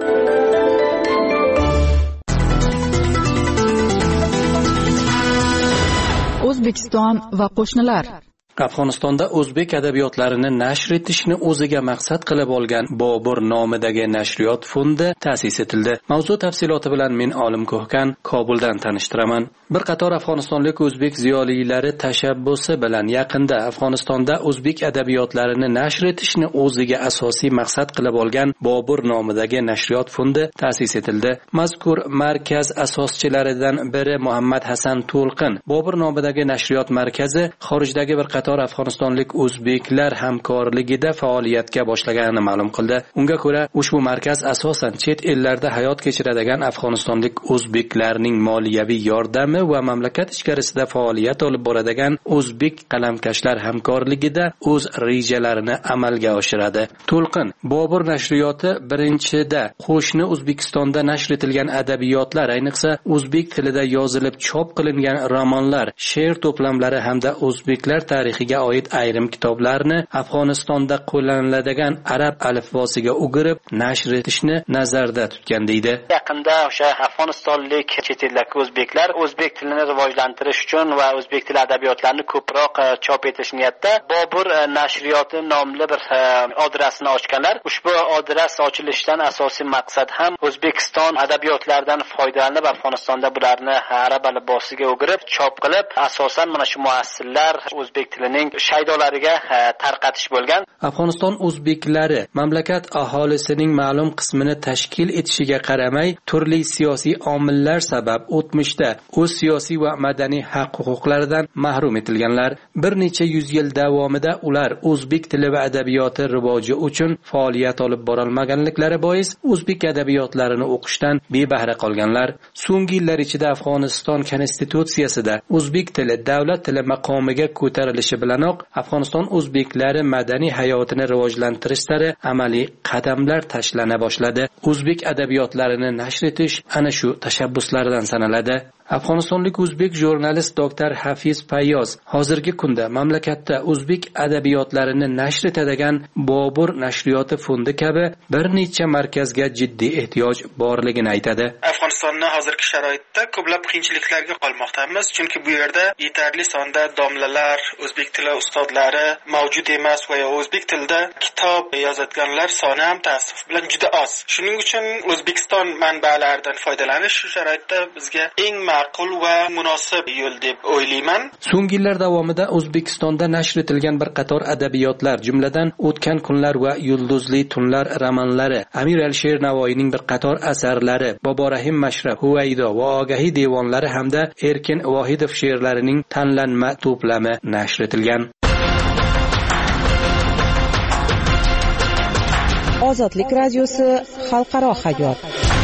O'zbekiston va qo'shnilar. Afg'onistonda o'zbek adabiyotlarini nashr etishni o'ziga maqsad qilib olgan Bobur nomidagi nashriyot fondi ta'sis etildi. Mavzu tafsiloti bilan men Olim Ko'hkan Kobuldan tanishtiraman. Bir qator afg'onistonlik o'zbek ziyolilari tashabbusi bilan yaqinda Afg'onistonda o'zbek adabiyotlarini nashr etishni o'ziga asosiy maqsad qilib olgan Bobur nomidagi nashriyot fondi ta'sis etildi. Mazkur markaz asoschilaridan biri Muhammad Hasan To'lqin Bobur nomidagi nashriyot markazi xorijdagi bir qator afg'onistonlik o'zbeklar hamkorligida faoliyatga boshlaganini ma'lum qildi. Unga ko'ra, ushbu markaz asosan chet ellarda hayot kechiradigan afg'onistonlik o'zbeklarning moliyaviy yordami va mamlakat ichkarisida faoliyat olib boradigan o'zbek qalamkashlar hamkorligida o'z rejalarini amalga oshiradi. To'lqin Bobur nashriyoti birinchida qo'shni O'zbekistonda nashr etilgan adabiyotlar, ayniqsa o'zbek tilida yozilib chop qilingan romanlar, she'r to'plamlari hamda o'zbeklar tarixiga oid ayrim kitoblarni Afg'onistonda qo'llaniladigan arab alifbosiga o'girib nashr etishni nazarda tutgan deydi. Yaqinda o'sha afg'onistonlik chet eldagi o'zbeklar o'zbek tilini rivojlantirish uchun va o'zbek tili adabiyotlarini ko'proq chop etish niyatida Bobur nashriyoti nomli bir adresni ochganlar. Ushbu adres ochilishidan asosiy maqsad ham O'zbekiston adabiyotlaridan foydalanib Afg'onistonda bularni arab alifbosiga o'girib chop qilib, asosan mana shu muassillar o'zbek tilining shaydolariga tarqatish bo'lgan. Afg'oniston o'zbeklari mamlakat aholisining ma'lum qismini tashkil etishiga qaramay, turli siyosiy omillar sabab o'tmishda o'z siyosiy va madaniy haq-huquqlaridan mahrum etilganlar. Bir necha yuz yil davomida ular o'zbek tili va adabiyoti rivoji uchun faoliyat olib borolmaganliklari bois o'zbek adabiyotlarini o'qishdan bebahra qolganlar. So'nggi yillar ichida Afg'oniston konstitutsiyasida o'zbek tili davlat tili maqomiga ko'tarilishi qilishi bilanoq Afg'oniston o'zbeklari madaniy hayotini rivojlantirish sari amaliy qadamlar tashlana boshladi. O'zbek adabiyotlarini nashr etish ana shu tashabbuslardan sanaladi. Afg'onistonlik o'zbek jurnalist doktor Hafiz Payyoz hozirgi kunda mamlakatda o'zbek adabiyotlarini nashr etadigan Bobur nashriyoti fondi kabi bir necha markazga jiddiy ehtiyoj borligini aytadi. Afg'onistonni hozirgi sharoitda ko'plab qiyinchiliklarga qolmoqdamiz, chunki bu yerda yetarli sonda domlalar, o'zbek tili ustozlari mavjud emas va o'zbek tilida kitob yozadiganlar soni ham ta'sif bilan juda oz. Shuning uchun O'zbekiston manbalaridan foydalanish shu sharoitda bizga eng ma'qul va munosib yo'l deb o'ylayman. So'nggi yillar davomida O'zbekistonda nashr etilgan bir qator adabiyotlar, jumladan O'tgan kunlar va Yulduzli tunlar romanlari, Amir Alisher Navoiyning bir qator asarlari, Boborahim Mashrab, Huvaydo va Ogahiy devonlari hamda Erkin Vohidov she'rlarining tanlanma to'plami nashr etilgan. Ozodlik radiosi xalqaro hayot.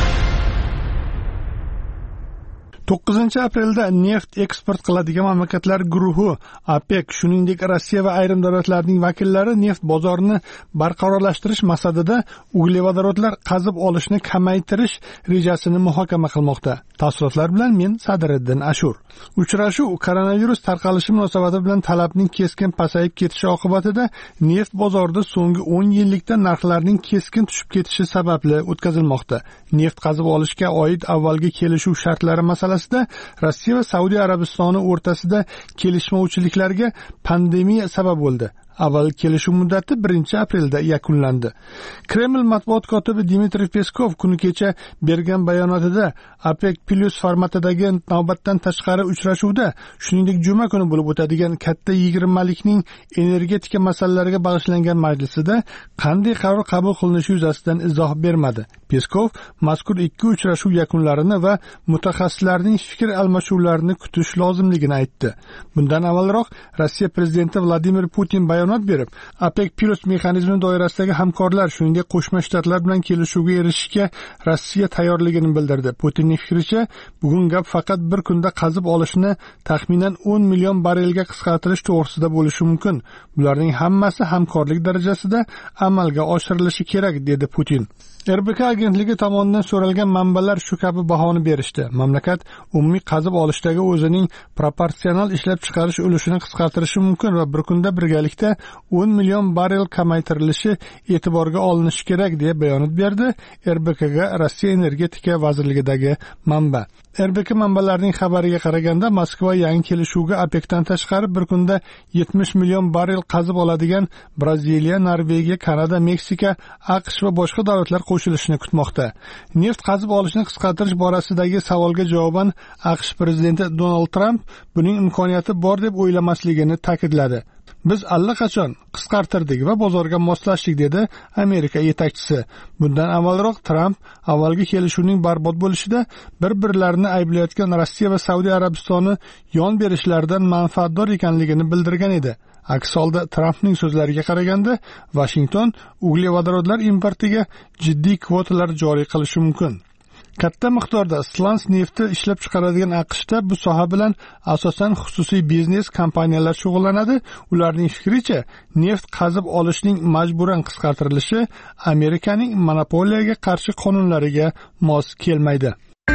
to'qqizinchi aprelda neft eksport qiladigan mamlakatlar guruhi OPEC, shuningdek Rossiya va ayrim davlatlarning vakillari neft bozorini barqarorlashtirish maqsadida uglevodorodlar qazib olishni kamaytirish rejasini muhokama qilmoqda. Tafsilotlar bilan men Sadiriddin Ashur. Uchrashuv koronavirus tarqalishi munosabati bilan talabning keskin pasayib ketishi oqibatida neft bozorida so'nggi o'n yillikda narxlarning keskin tushib ketishi sababli o'tkazilmoqda. Neft qazib olishga oid avvalgi kelishuv shartlari masalasida Rossiya va Saudiya Arabistoni o'rtasida kelishmovchiliklarga pandemiya sabab bo'ldi. Avval kelishuv muddati birinchi aprelda yakunlandi. Kreml matbuot kotibi Dmitriy Peskov kuni kecha bergan bayonotida OPEC Plus formatidagi navbatdan tashqari uchrashuvda, shuningdek juma kuni bo'lib o'tadigan katta yigirmalikning energetika masalalariga bag'ishlangan majlisida qanday qaror qabul qilinishi yuzasidan izoh bermadi. Peskov mazkur ikki uchrashuv yakunlarini va mutaxassislarning fikr almashuvlarini kutish lozimligini aytdi. Bundan avvalroq Rossiya prezidenti Vladimir Putin bayonot berib, OPEC Plus mexanizmi doirasidagi hamkorlar, shuningdek Qo'shma Shtatlar bilan kelishuvga erishishga Rossiya tayyorligini bildirdi. Putinning fikricha, bugun gap faqat bir kunda qazib olishni taxminan o'n million barrelga qisqartirish to'g'risida bo'lishi mumkin. Bularning hammasi hamkorlik darajasida amalga oshirilishi kerak, dedi Putin. R B K agentligi tomonidan so'ralgan manbalar shu kabi bahoni berishdi. Mamlakat umumiy qazib olishdagi o'zining proporsional ishlab chiqarish ulushini qisqartirishi mumkin va bir kunda birgalikda o'n million barrel kamaytirilishi e'tiborga olinishi kerak deya bayonot berdi R B K ga Rossiya energetika vazirligidagi manba. R B K manbalarining xabariga qaraganda, Moskva yangi kelishuvga OPECdan tashqari bir kunda yetmish million barrel qazib oladigan Braziliya, Norvegiya, Kanada, Meksika, AQSh va boshqa davlatlar qo'shilishini kutmoqda. Neft qazib olishni qisqartirish borasidagi savolga javoban AQSh prezidenti Donald Trump buning imkoniyati bor deb o'ylamasligini ta'kidladi. Biz allaqachon qisqartirdik va bozorga moslashdik, dedi Amerika yetakchisi. Bundan avvalroq Trump avvalgi kelishuvning barbod bo'lishida bir-birlarini ayblayotgan Rossiya va Saudiya Arabistoni yon berishlaridan manfaatdor ekanligini bildirgan edi. Aks holda Trumpning so'zlariga qaraganda, Washington uglevodorodlar importiga jiddiy kvotalar joriy qilishi mumkin. Katta miqdorda slans nefti ishlab chiqaradigan AQShda bu soha bilan asosan xususiy biznes kompaniyalar shug'ullanadi. Ularning fikricha, neft qazib olishning majburan qisqartirilishi Amerikaning monopoliyaga qarshi qonunlariga mos kelmaydi.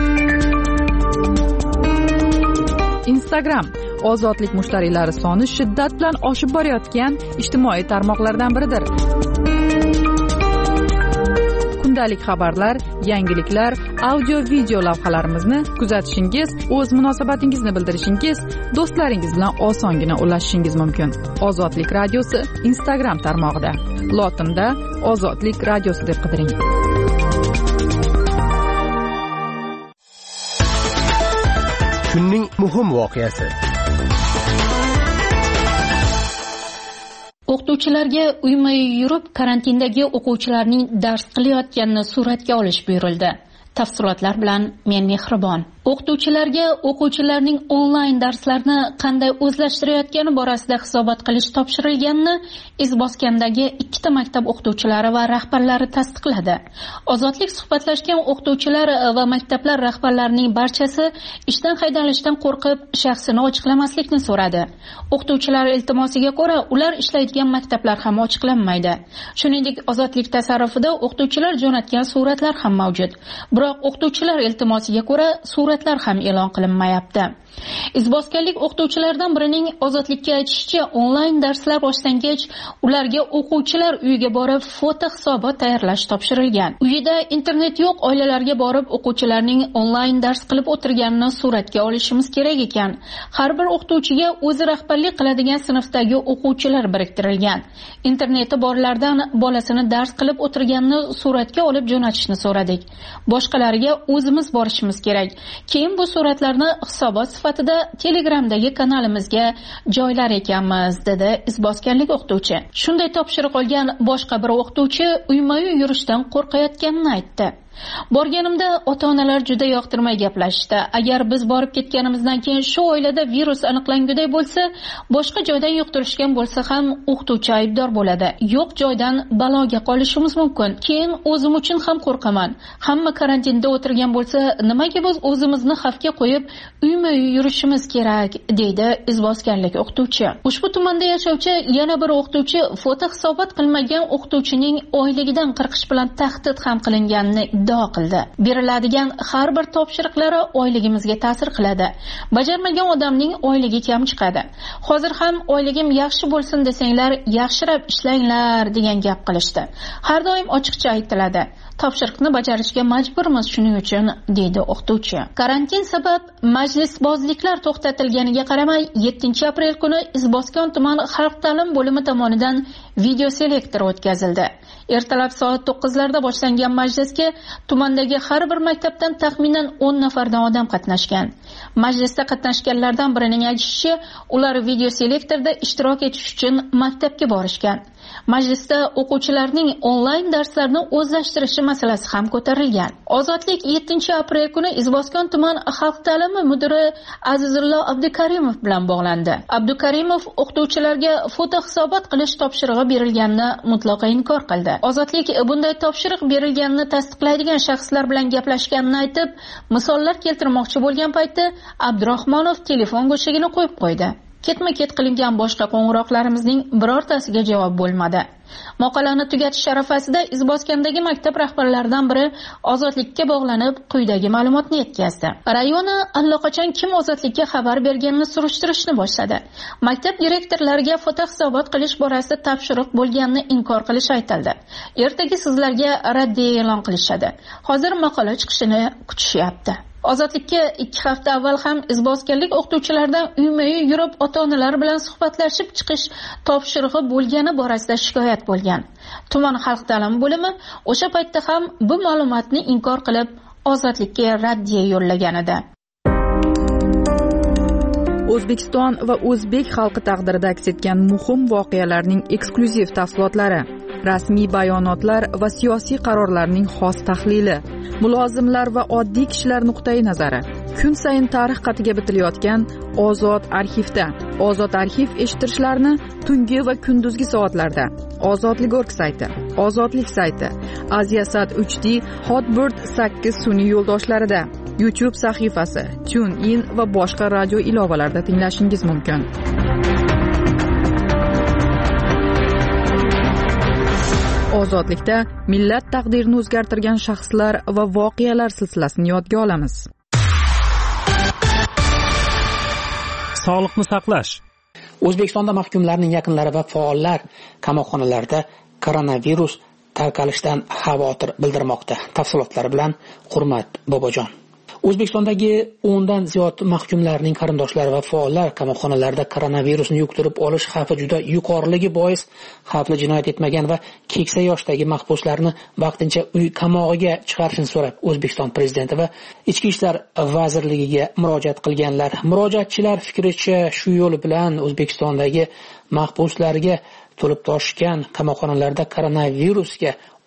Instagram ozodlik mushtariylari soni shiddat bilan oshib borayotgan ijtimoiy tarmoqlardan biridir. Kundalik xabarlar, yangiliklar, audio-video lavhalarimizni kuzatishingiz, o'z munosabatingizni bildirishingiz, do'stlaringiz bilan osongina ulashishingiz mumkin. Ozodlik radiosi Instagram tarmog'ida. Lotinda Ozodlik radiosi deb qidiring. Kunning muhim voqeasi. O'qituvchilarga uyma yurib karantindagi o'quvchilarning dars qilayotganini suratga olish buyurildi. Tafsilotlar bilan men Mehribon. O'qituvchilarga o'quvchilarning onlayn darslarni qanday o'zlashtirayotgani borasida hisobot qilish topshirilganini Izboskandagi ikkita maktab o'qituvchilari va rahbarlari tasdiqladi. Ozodlik suhbatlashgan o'qituvchilar va maktablar rahbarlarining barchasi ishdan haydalishdan qo'rqib, shaxsini ochiqlamaslikni so'radi. O'qituvchilar iltimosiga ko'ra, ular ishlaydigan maktablar ham ochiqlanmaydi. Shuningdek, Ozodlik tasarrufida o'qituvchilar jo'natgan suratlar ham mavjud. Biroq o'qituvchilar iltimosiga ko'ra, suratlar ham e'lon qilinmayapti. Izboskanlik o'qituvchilardan birining Ozodlikka aytishicha, onlayn darslar boshlangach, ularga o'quvchilar uyiga borib foto hisobot tayyorlash topshirilgan. Uyida internet yo'q oilalarga borib o'quvchilarning onlayn dars qilib o'tirganini suratga olishimiz kerak ekan. Har bir o'qituvchiga o'zi rahbarlik qiladigan sinfdagi o'quvchilar biriktirilgan. Interneti borlardan bolasini dars qilib o'tirganini suratga olib jo'natishni so'radik. Boshqalariga o'zimiz borishimiz kerak. Keyin bu suratlarni hisobot sifatida Telegramdagi kanalimizga joylar ekanmiz, dedi izboskanlik o'qituvchi. Shunday topshiriq olgan boshqa bir o'qituvchi uyma-uy yurishdan qo'rqayotganini aytdi. Borganimda ota-onalar juda yoqtirmay gaplashdi. Agar biz borib ketganimizdan keyin shu oilada virus aniqlanguday bo'lsa, boshqa joydan yuqtirishgan bo'lsa ham o'qituvchi aybdor bo'ladi. Yo'q joydan baloga qolishimiz mumkin. Keyin o'zim uchun ham qo'rqaman. Hamma karantinda o'tirgan bo'lsa, nimaga biz o'zimizni xavfga qo'yib, uyma-uy yurishimiz kerak, deydi izboskanlik o'qituvchi. Ushbu tumanda yashovchi yana bir o'qituvchi foto hisobot qilmagan o'qituvchining oyligidan qirqish bilan tahdid ham qilinganini iddao qildi. Beriladigan har bir topshiriqlari oyligimizga ta'sir qiladi. Bajarmagan odamning oyligi kam chiqadi. Hozir ham oyligim yaxshi bo'lsin desanglar, yaxshirab ishlanglar degan gap qilishdi. Har doim ochiqcha aytiladi. Topshiriqni bajarishga majburmiz shuning uchun, deydi o'qituvchi. Karantin sabab majlisbozliklar to'xtatilganiga qaramay, yettinchi aprel kuni Izboskan tuman xalq ta'lim bo'limi tomonidan video selektor o'tkazildi. Ertalab soat to'qqizlarda boshlangan majlisga tumandagi har bir maktabdan taxminan o'n nafardan odam qatnashgan. Majlisda qatnashganlardan birining aytishicha, ular video selektorda ishtirok etish uchun maktabga borishgan. Majlisda o'quvchilarning onlayn darslarni o'zlashtirishi masalasi ham ko'tarilgan. Ozodlik yettinchi aprel kuni Izboskan tuman xalq ta'limi mudiri Azizullo Abdukarimov bilan bog'landi. Abdukarimov o'qituvchilarga foto hisobot qilish topshirig'i berilganini mutlaqo inkor qildi. Ozodlik bunday topshiriq berilganini tasdiqlaydigan shaxslar bilan gaplashganini aytib, misollar keltirmoqchi bo'lgan paytda Abdurahmonov telefon go'shagini qo'yib qo'ydi. Ketma-ket qilingan boshqa qo'ng'iroqlarimizning birortasiga javob bo'lmadi. Maqolani tugatish arafasida Izboskandagi maktab rahbarlaridan biri Ozodlikka bog'lanib, quyidagi ma'lumotni yetkazdi. Rayoni allaqachon kim Ozodlikka xabar berganini surishtirishni boshladi. Maktab direktorlariga foto hisobot qilish borasida topshiriq bo'lganini inkor qilish aytildi. Ertaga sizlarga raddiya e'lon qilishadi. Hozir maqola chiqishini kutishyapti. Ozodlikka ikki hafta avval ham izboskanlik o'qituvchilardan uyma-uy yurib ota-onalar bilan suhbatlashib chiqish topshirig'i bo'lgani borasida shikoyat bo'lgan. Tuman xalq ta'limi bo'limi o'sha paytda ham bu ma'lumotni inkor qilib, Ozodlikka raddiya yo'llagan edi. O'zbekiston va o'zbek xalqi taqdirida aks etgan muhim voqealarning eksklyuziv tafsilotlari, rasmiy bayonotlar va siyosiy qarorlarning xos tahlili, mulozimlar va oddiy kishilar nuqtai nazari. Kun sayin tarix qatiga bitilayotgan Ozod arxivda. Ozod arxiv eshittirishlarni tungi va kunduzgi soatlarda Ozodlik.org sayti, Ozodlik sayti, Aziyasat uch D, Hotbird sakkiz sun'iy yo'ldoshlarida, YouTube sahifasi, TuneIn va boshqa radio ilovalarida tinglashingiz mumkin. Ozodlikda millat taqdirini o'zgartirgan shaxslar va voqealar silsilasini yodga olamiz. Sog'liqni saqlash. O'zbekistonda mahkumlarning yaqinlari va faollar qamoqxonalarda koronavirus tarqalishidan xavotir bildirmoqda. Tafsilotlari bilan Hurmat Bobojon. O'zbekistondagi o'ndan ziyod mahkumlarning qarindoshlari va faollar qamoqxonalarda koronavirusni yuqtirib olish xavfi juda yuqoriligi bois xavfli jinoyat etmagan va keksa yoshdagi mahbuslarni vaqtincha uy qamog'iga chiqarishni so'rab O'zbekiston prezidenti va Ichki ishlar vazirligiga murojaat qilganlar. Murojaatchilar fikricha shu yo'l bilan O'zbekistondagi mahbuslarga to'lib toshgan qamoqxonalarda koronavirusga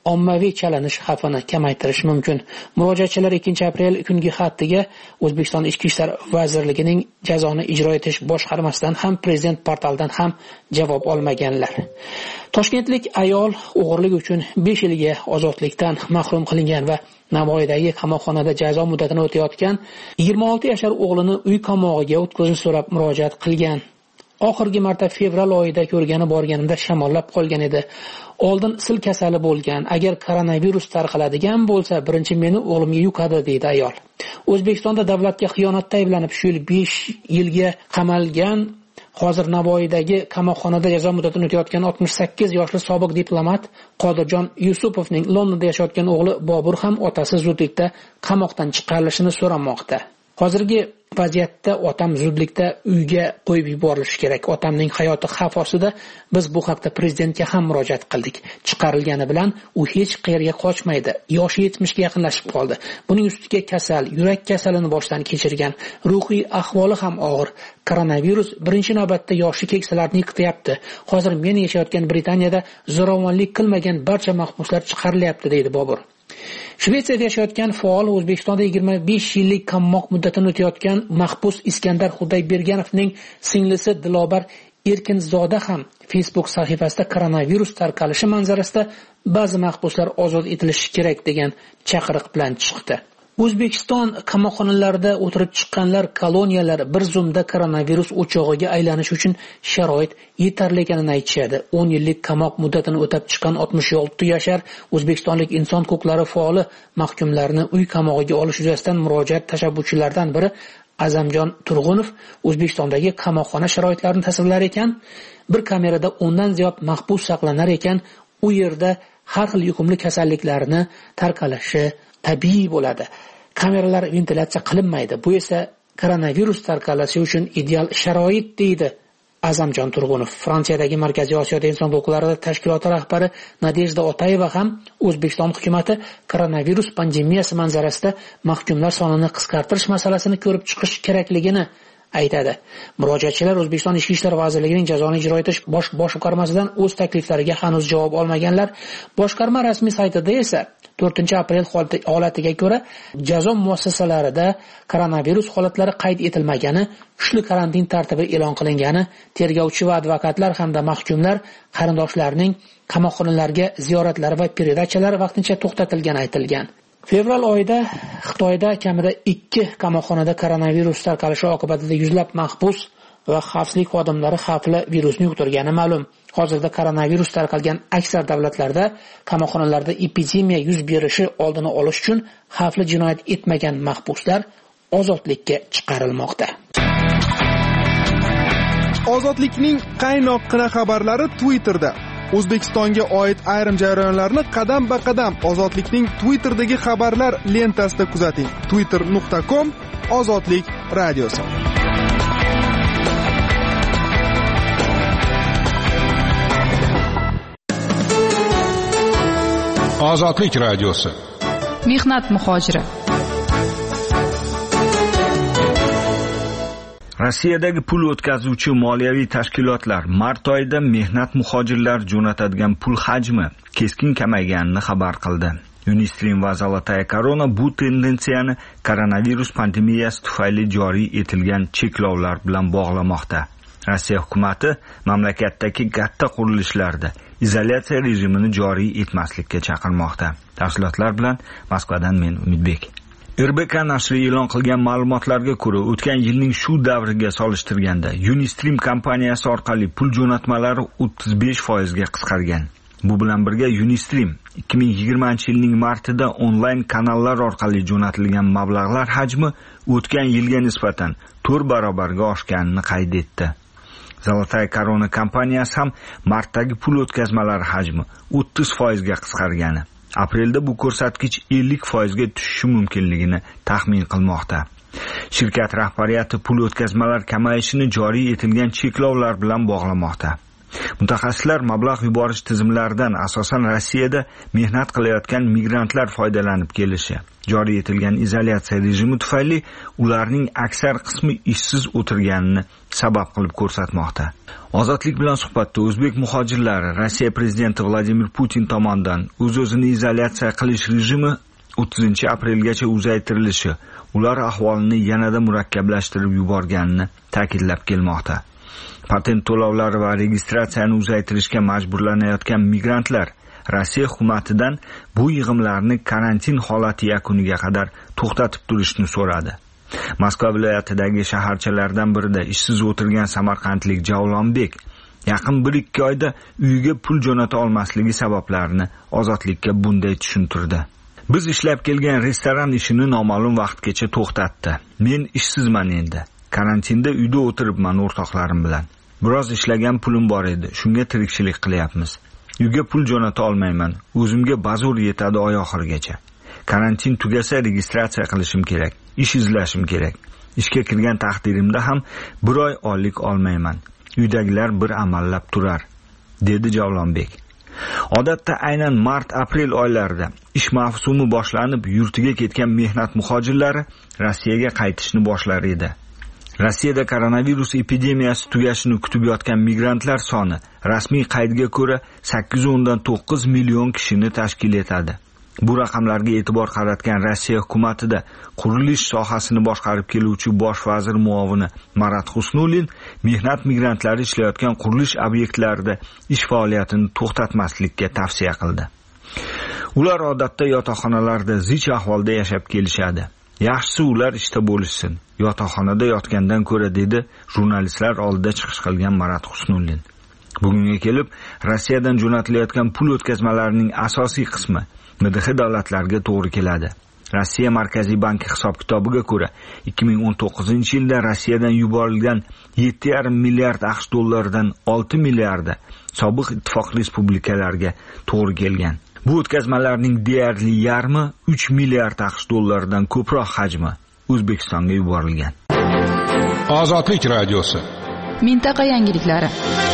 ommaviy chalinish xavfini kamaytirish mumkin. Murojaatchilar ikkinchi aprel kungi xatiga O'zbekiston Ichki ishlar vazirligining jazoni ijro etish boshqarmasidan ham prezident portalidan ham javob olmaganlar. Toshkentlik ayol o'g'irlik uchun besh yilga ozodlikdan mahrum qilingan va Navoiydagi qamoqxonada jazo muddatini o'tayotgan yigirma olti yashar o'g'lini uy qamog'iga o'tkazishni so'rab murojaat qilgan. Oxirgi marta fevral oyida ko'rgani borganimda shamollab qolgan edi. Oldin sil kasali bo'lgan. Agar koronavirus tarqaladigan bo'lsa, birinchi meni o'g'limga yuqadi deydi ayol. O'zbekistonda davlatga xiyonatda ayblanib shu yil besh yilga qamalgan, hozir Navoiydagi qamoqxonada jazo muddatini o'tayotgan oltmish sakkiz yoshli sobiq diplomat Qodirjon Yusupovning Londonda yashayotgan o'g'li Bobur ham otasi zudlikda qamoqdan chiqarilishini so'ramoqda. Hozirgi vaziyatda otam zudlikda uyga qo'yib yuborilishi kerak. Otamning hayoti xavf ostida. Biz bu haqda prezidentga ham murojaat qildik. Chiqarilgani bilan u hech qayerga qochmaydi. Yoshi yetmishga yaqinlashib qoldi. Buning ustiga kasal, yurak kasalini boshdan kechirgan, ruhiy ahvoli ham og'ir. Koronavirus birinchi navbatda yoshi keksalarni yiqityapti. Hozir men yashayotgan Britaniyada zo'ravonlik qilmagan barcha mahbuslar chiqarilyapti, deydi Bobur. Shvetsiyada yashayotgan faol O'zbekistonda yigirma besh yillik qamoq muddatini o'tayotgan mahbus Iskandar Xudoyberganovning singlisi Dilobar Erkinzoda ham Facebook sahifasida koronavirus tarqalishi manzarasida ba'zi mahbuslar ozod etilishi kerak degan chaqiriq bilan chiqdi. O'zbekiston qamoqxonalarida o'tirib chiqqanlar koloniyalar bir zumda koronavirus o'chog'iga aylanish uchun sharoit yetarli ekanini aytishadi. o'n yillik qamoq muddatini o'tab chiqqan oltmish olti yashar o'zbekistonlik inson huquqlari faoli mahkumlarni uy qamog'iga olish yuzasidan murojaat tashabbuschilaridan biri Azamjon Turg'unov O'zbekistondagi qamoqxona sharoitlarini tasvirlar ekan. Bir kamerada o'ndan ziyod mahbus saqlanar ekan, u yerda har xil yuqumli kasalliklarni tarqalishi tabiiy bo'ladi. Kameralar ventilyatsiya qilinmaydi. Bu esa koronavirus tarqalishi uchun ideal sharoit, deydi Azamjon Turg'unov. Fransiyadagi Markaziy Osiyoda inson huquqlari tashkiloti rahbari Nadejda Otayeva ham O'zbekiston hukumatı koronavirus pandemiyasi manzarasida mahkumlar sonini qisqartirish masalasini ko'rib chiqish kerakligini aytadi. Murojaatchilar O'zbekiston Ichki ishlar vazirligining jazoni ijro etish bosh boshqarmasidan o'z takliflariga hanuz javob olmaganlar. Boshqarma rasmiy saytida esa to'rtinchi aprel holatiga ko'ra jazo muassasalarida koronavirus holatlari qayd etilmagani, kuchli karantin tartibi e'lon qilingani, tergovchi va advokatlar hamda mahkumlar qarindoshlarining qamoqxonalarga ziyoratlari va peredachalar vaqtincha to'xtatilgani aytilgan. Fevral oyida Xitoyda kamida ikki qamoqxonada koronavirus tarqalishi oqibatida yuzlab mahbus va xavfsizlik xodimlari xavfli virusni yuqtirgani ma'lum. Hozirda koronavirus tarqalgan aksar davlatlarda qamoqxonalarda epidemiya yuz berishi oldini olish uchun xavfli jinoyat etmagan mahbuslar ozodlikka chiqarilmoqda. Ozodlikning qaynoqqina xabarlari Twitterda. O'zbekistonga oid ayrim jarayonlarni qadam-ba-qadam Ozodlikning Twitter'dagi xabarlar lentasida kuzating. twitter nuqta com Ozodlik radiosi. Ozodlik radiosi. Mehnat muhojiri. Rossiyadagi pul o'tkazuvchi moliyaviy tashkilotlar mart oyida mehnat muhojirlar jo'natadigan pul hajmi keskin kamayganini xabar qildi. Unistream va Zolotaya Korona bu tendensiyani koronavirus pandemiyasi tufayli joriy etilgan cheklovlar bilan bog'lamoqda. Rossiya hukumatı mamlakatdagi katta qurilishlarda izolyatsiya rejimini joriy etmaslikka chaqirmoqda. Tafsilotlar bilan Moskvadan men Umidbek. R B K nashri e'lon qilgan ma'lumotlarga ko'ra, o'tgan yilning shu davriga solishtirganda Unistream kompaniyasi orqali pul jo'natmalari o'ttiz besh foiz ga qisqargan. Bu bilan birga Unistream ikki ming yigirmanchi yilning martida onlayn kanallar orqali jo'natilgan mablag'lar hajmi o'tgan yilga nisbatan to'rt barobarga oshganini qayd etdi. Zolotaya Korona kompaniyasi ham martdagi pul o'tkazmalari hajmi o'ttiz foiz ga qisqargani, aprelda bu ko'rsatkich ellik foiz ga tushishi mumkinligini taxmin qilmoqda. Shirkat rahbariyati pul o'tkazmalar kamayishini joriy etilgan cheklovlar bilan bog'lamoqda. Mutaxassislar mablag' yuborish tizimlaridan asosan Rossiyada mehnat qilayotgan migrantlar foydalanib kelishi, joriy etilgan izolyatsiya rejimi tufayli ularning aksar qismi ishsiz o'tirganini sabab qilib ko'rsatmoqda. Ozodlik bilan suhbatda o'zbek muhojirlari Rossiya prezidenti Vladimir Putin tomonidan o'z-o'zini izolyatsiya qilish rejimi o'ttizinchi aprelgacha uzaytirilishi ular ahvolini yanada murakkablashtirib yuborganini ta'kidlab kelmoqda. Patent to'lovlari va registratsiyani uzaytirishga majburlanayotgan migrantlar Rossiya hukumatidan bu yig'imlarni karantin holati yakuniga qadar to'xtatib turishni so'radi. Moskva viloyatidagi shaharchalardan birida ishsiz o'tirgan samarqandlik Javlonbek yaqin bir ikki oyda uyiga pul jo'nata olmasligi sabablarini Ozodlikka bunday tushuntirdi. Biz ishlab kelgan restoran ishini noma'lum vaqtgacha to'xtatdi. Men ishsizman endi. Karantinda uyda o'tiribman o'rtoqlarim bilan. Biroz ishlagan pulim bor edi. Shunga tirikchilik qilyapmiz. Uyga pul jo'nata olmayman. O'zimga bazur yetadi oy oxirigacha. Karantin tugasa registratsiya qilishim kerak. Ish izlashim kerak. Ishga kirgan taqdirimda ham bir oy oylik olmayman. Uydagilar bir amallab turar, dedi Javlonbek. Odatda aynan mart-aprel oylarida ish mavsumi boshlanib, yurtiga ketgan mehnat muhojirlari Rossiyaga qaytishni boshlar edi. Rossiyada koronavirus epidemiyasi tugashini kutib yotgan migrantlar soni rasmiy qaydga ko'ra sakkiz nuqta o'ndan to'qqiz million kishini tashkil etadi. Bu raqamlarga e'tibor qaratgan Rossiya hukumatida qurilish sohasini boshqarib keluvchi bosh vazir muovini Marat Husnulin mehnat migrantlari ishlayotgan qurilish obyektlarida ish faoliyatini to'xtatmaslikka tavsiya qildi. Ular odatda yotoqxonalarda zich ahvolda yashab kelishadi. Yaxshisi ular ishda bo'lishsin, yotoqxonada yotgandan ko'ra, dedi jurnalistlar oldida chiqish qilgan Marat Husnulin. Bugunga kelib Rossiyadan jo'natilayotgan pul o'tkazmalarining asosiy qismi M D H davlatlarga to'g'ri keladi. Rossiya Markaziy banki hisob-kitobiga ko'ra, ikki ming o'n to'qqizinchi yilda Rossiyadan yuborilgan yetti nuqta besh milliard AQSh dollaridan olti milliardi sobiq ittifoq respublikalariga to'g'ri kelgan. Bu o'tkazmalarning deyarli yarmi uch milliard AQSh dollaridan ko'proq hajmi O'zbekistonga yuborilgan. Ozodlik radiosi. Mintaqa yangiliklari.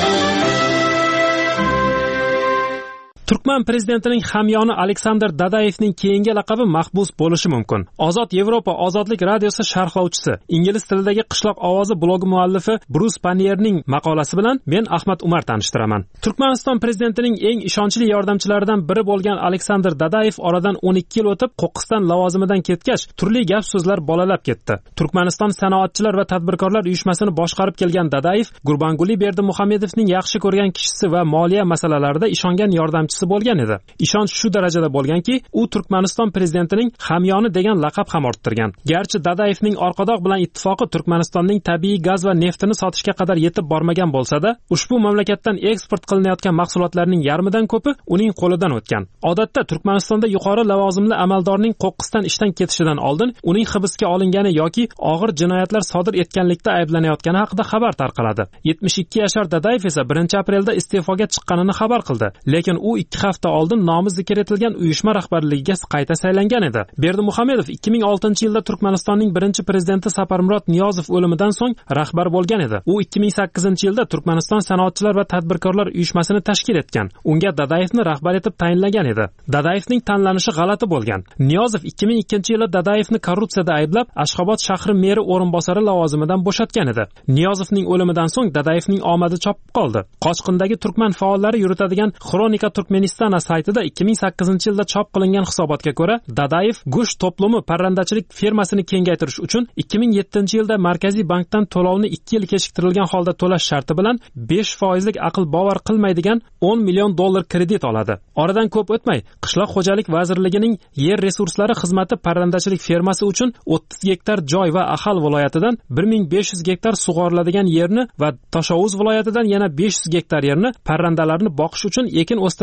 Turkman prezidentining hamyoni Aleksandr Dadayevning keyingi laqabi mahbus bo'lishi mumkin. Ozod Yevropa ozodlik radiosi sharhlovchisi, ingliz tilidagi qishloq ovozi blogi muallifi Brus Panierning maqolasi bilan men Ahmad Umar tanishtiraman. Turkmaniston prezidentining eng ishonchli yordamchilaridan biri bo'lgan Aleksandr Dadayev oradan o'n ikki yil o'tib Qo'qqiston lavozimidan ketgach, turli gap so'zlar bolalab ketdi. Turkmaniston sanoatchilar va tadbirkorlar uyushmasini boshqarib kelgan Dadayev Gurbanguli Berdimuhamedovning yaxshi ko'rgan kishisi va moliya masalalarida ishongan yordamchisi bo'lgan edi. Ishonch shu darajada bo'lganki, u Turkmaniston prezidentining hamyoni degan laqab ham orttirgan. Garchi Dadayevning orqadoq bilan ittifoqi Turkmanistonning tabiiy gaz va neftini sotishga qadar yetib bormagan bo'lsa-da, ushbu mamlakatdan eksport qilinayotgan mahsulotlarning yarmidan ko'pi uning qo'lidan o'tgan. Odatda Turkmanistonda yuqori lavozimli amaldorning Qo'qqisdan ishdan ketishidan oldin uning hibsga olingani yoki og'ir jinoyatlar sodir etganlikda ayblanayotgani haqida xabar tarqaladi. yetmish ikki yashar Dadayev esa birinchi aprelda iste'foga chiqqanini xabar qildi, lekin u ikki hafta oldin nomi zikr etilgan uyushma rahbarligiga qayta saylangan edi. Berdimuhamedov ikki ming oltinchi yilda Turkmanistonning birinchi prezidenti Saparmurod Niyozov o'limidan so'ng rahbar bo'lgan edi. U ikki ming sakkizinchi yilda Turkmaniston sanoatchilar va tadbirkorlar uyushmasini tashkil etgan. Unga Dadayevni rahbar etib tayinlagan edi. Dadayevning tanlanishi g'alati bo'lgan. Niyozov ikki ming ikkinchi yilda Dadayevni korrupsiyada ayblab, Ashxobod shahri meri o'rinbosari lavozimidan bo'shatgan edi. Niyozovning o'limidan so'ng Dadayevning omadi chopib qoldi. Qochqindagi turkman faollari yuritadigan Xronika Turkmeniston saytida ikki ming sakkizinchi yilda chop qilingan hisobotga ko'ra, Dadayev go'sht to'plumi parrandachilik fermasini kengaytirish uchun ikki ming yettinchi yilda Markaziy bankdan to'lovni ikki yil kechiktirilgan holda to'lash sharti bilan besh foizlik aql bovar qilmaydigan o'n million dollar kredit oladi. Oradan ko'p o'tmay, Qishloq xo'jalik vazirligining yer resurslari xizmati parrandachilik fermasi uchun o'ttiz gektar joy va Ahal viloyatidan bir ming besh yuz gektar sug'oriladigan yerni va Toshovuz viloyatidan yana besh yuz gektar yerni parrandalarni boqish uchun ekin o'stirishga ajratib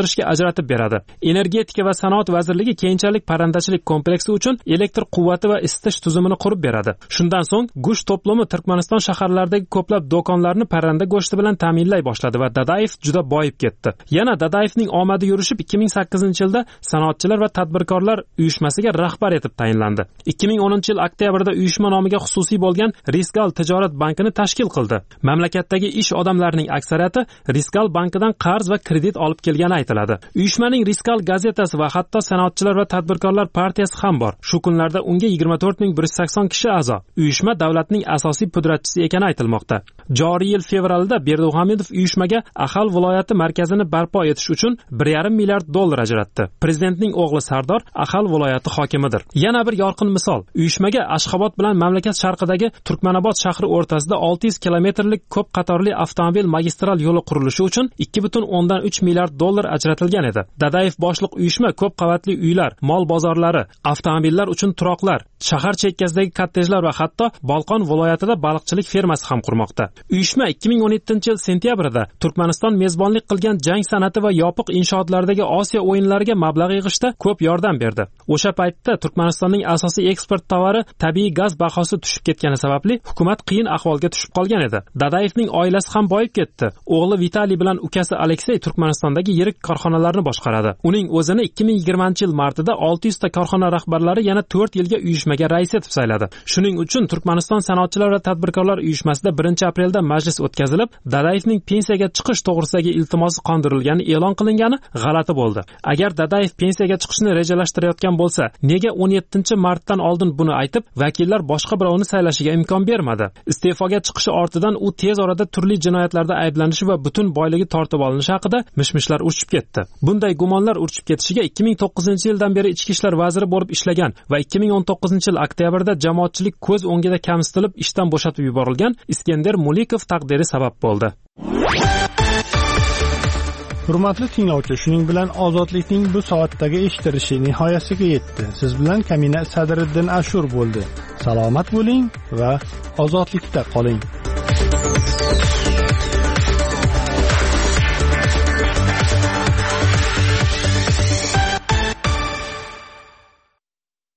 ajratib beradi. Energetika va sanoat vazirligi keyinchalik parrandachilik kompleksi uchun elektr quvvati va isitish tuzumini qurib beradi. Shundan so'ng go'sht to'plami Turkmaniston shaharlaridagi ko'plab do'konlarni parranda go'shti bilan ta'minlay boshladi va Dadayev juda boyib ketdi. Yana Dadayevning omadi yurishib ikki ming sakkizinchi yilda Sanoatchilar va tadbirkorlar uyushmasiga rahbar etib tayinlandi. ikki ming o'ninchi yil oktyabrda uyushma nomiga xususiy bo'lgan Risgal tijorat bankini tashkil qildi. Mamlakatdagi ish odamlarining aksariyati Risgal bankidan qarz va kredit olib kelgani aytiladi. Uyushmaning Risgal gazetasi va hatto Sanoatchilar va tadbirkorlar partiyasi ham bor. Shu kunlarda unga yigirma to'rt ming bir yuz sakson kishi a'zo. Uyushma davlatning asosiy pudratchisi ekani aytilmoqda. Joriy yil fevralda Berdimuhamedov uyushmaga Axal viloyati markazini barpo etish uchun bir yarim milliard dollar ajratdi. Prezidentning o'g'li Sardor Axal viloyati hokimidir. Yana bir yorqin misol. Uyushmaga Ashxobod bilan mamlakat sharqidagi Turkmanobod shahri o'rtasida olti yuz kilometrlik ko'p qatorli avtomobil magistral yo'li qurilishi uchun ikki butun o'ndan uch milliard dollar ajratilgan edi. Dadayev boshliq uyushma ko'p qavatli uylar, mol bozorlari, avtomobillar uchun turoqlar, shahar chekkasidagi kottejlar va hatto Bolqon viloyatida baliqchilik fermasi ham qurmoqda. Uyushma ikki ming o'n yettinchi yil sentyabrda Turkmaniston mezbonlik qilgan jang san'ati va yopiq inshootlardagi Osiyo o'yinlariga mablag' yig'ishda ko'p yordam berdi. O'sha paytda Turkmanistonning asosiy eksport tovari tabiiy gaz bahosi tushib ketgani sababli hukumat qiyin ahvolga tushib qolgan edi. Dadayevning oilasi ham boyib ketdi. O'g'li Vitaliy bilan ukasi Aleksey Turkmanistondagi yirik korxonalarni boshqaradi. Uning o'zini ikki ming yigirmanchi yil martida olti yuz ta korxona rahbarlari yana to'rt yilga uyushmaga rais etib sayladi. Shuning uchun Turkmaniston sanoatchilar va tadbirkorlar uyushmasida birinchi aprelda majlis o'tkazilib, Dadayevning pensiyaga chiqish to'g'risidagi iltimosi qondirilgani e'lon qilingani g'alati bo'ldi. Agar Dadayev pensiyaga chiqishni rejalashtirayotgan bo'lsa, nega o'n yettinchi martdan oldin buni aytib, vakillar boshqa birovni saylashiga imkon bermadi? Iste'foga chiqishi ortidan u tez orada turli jinoyatlarda ayblanishi va butun boyligi tortib olinishi haqida mishmishlar urchib ketdi. Bunday gumonlar urchib ketishiga ikki ming to'qqizinchi yildan beri ichki ishlar vaziri bo'lib ishlagan va ikki ming o'n to'qqizinchi yil oktyabrda jamoatchilik ko'z o'ngida kamsitilib ishdan bo'shatib yuborilgan Iskandar Mulikov taqdiri sabab bo'ldi. Hurmatli tinglovchi, shuning bilan ozodlikning bu soatdagi eshittirishi nihoyasiga yetdi. Siz bilan Kamina Sadriddin Ashur bo'ldi. Salomat bo'ling va ozodlikda qoling.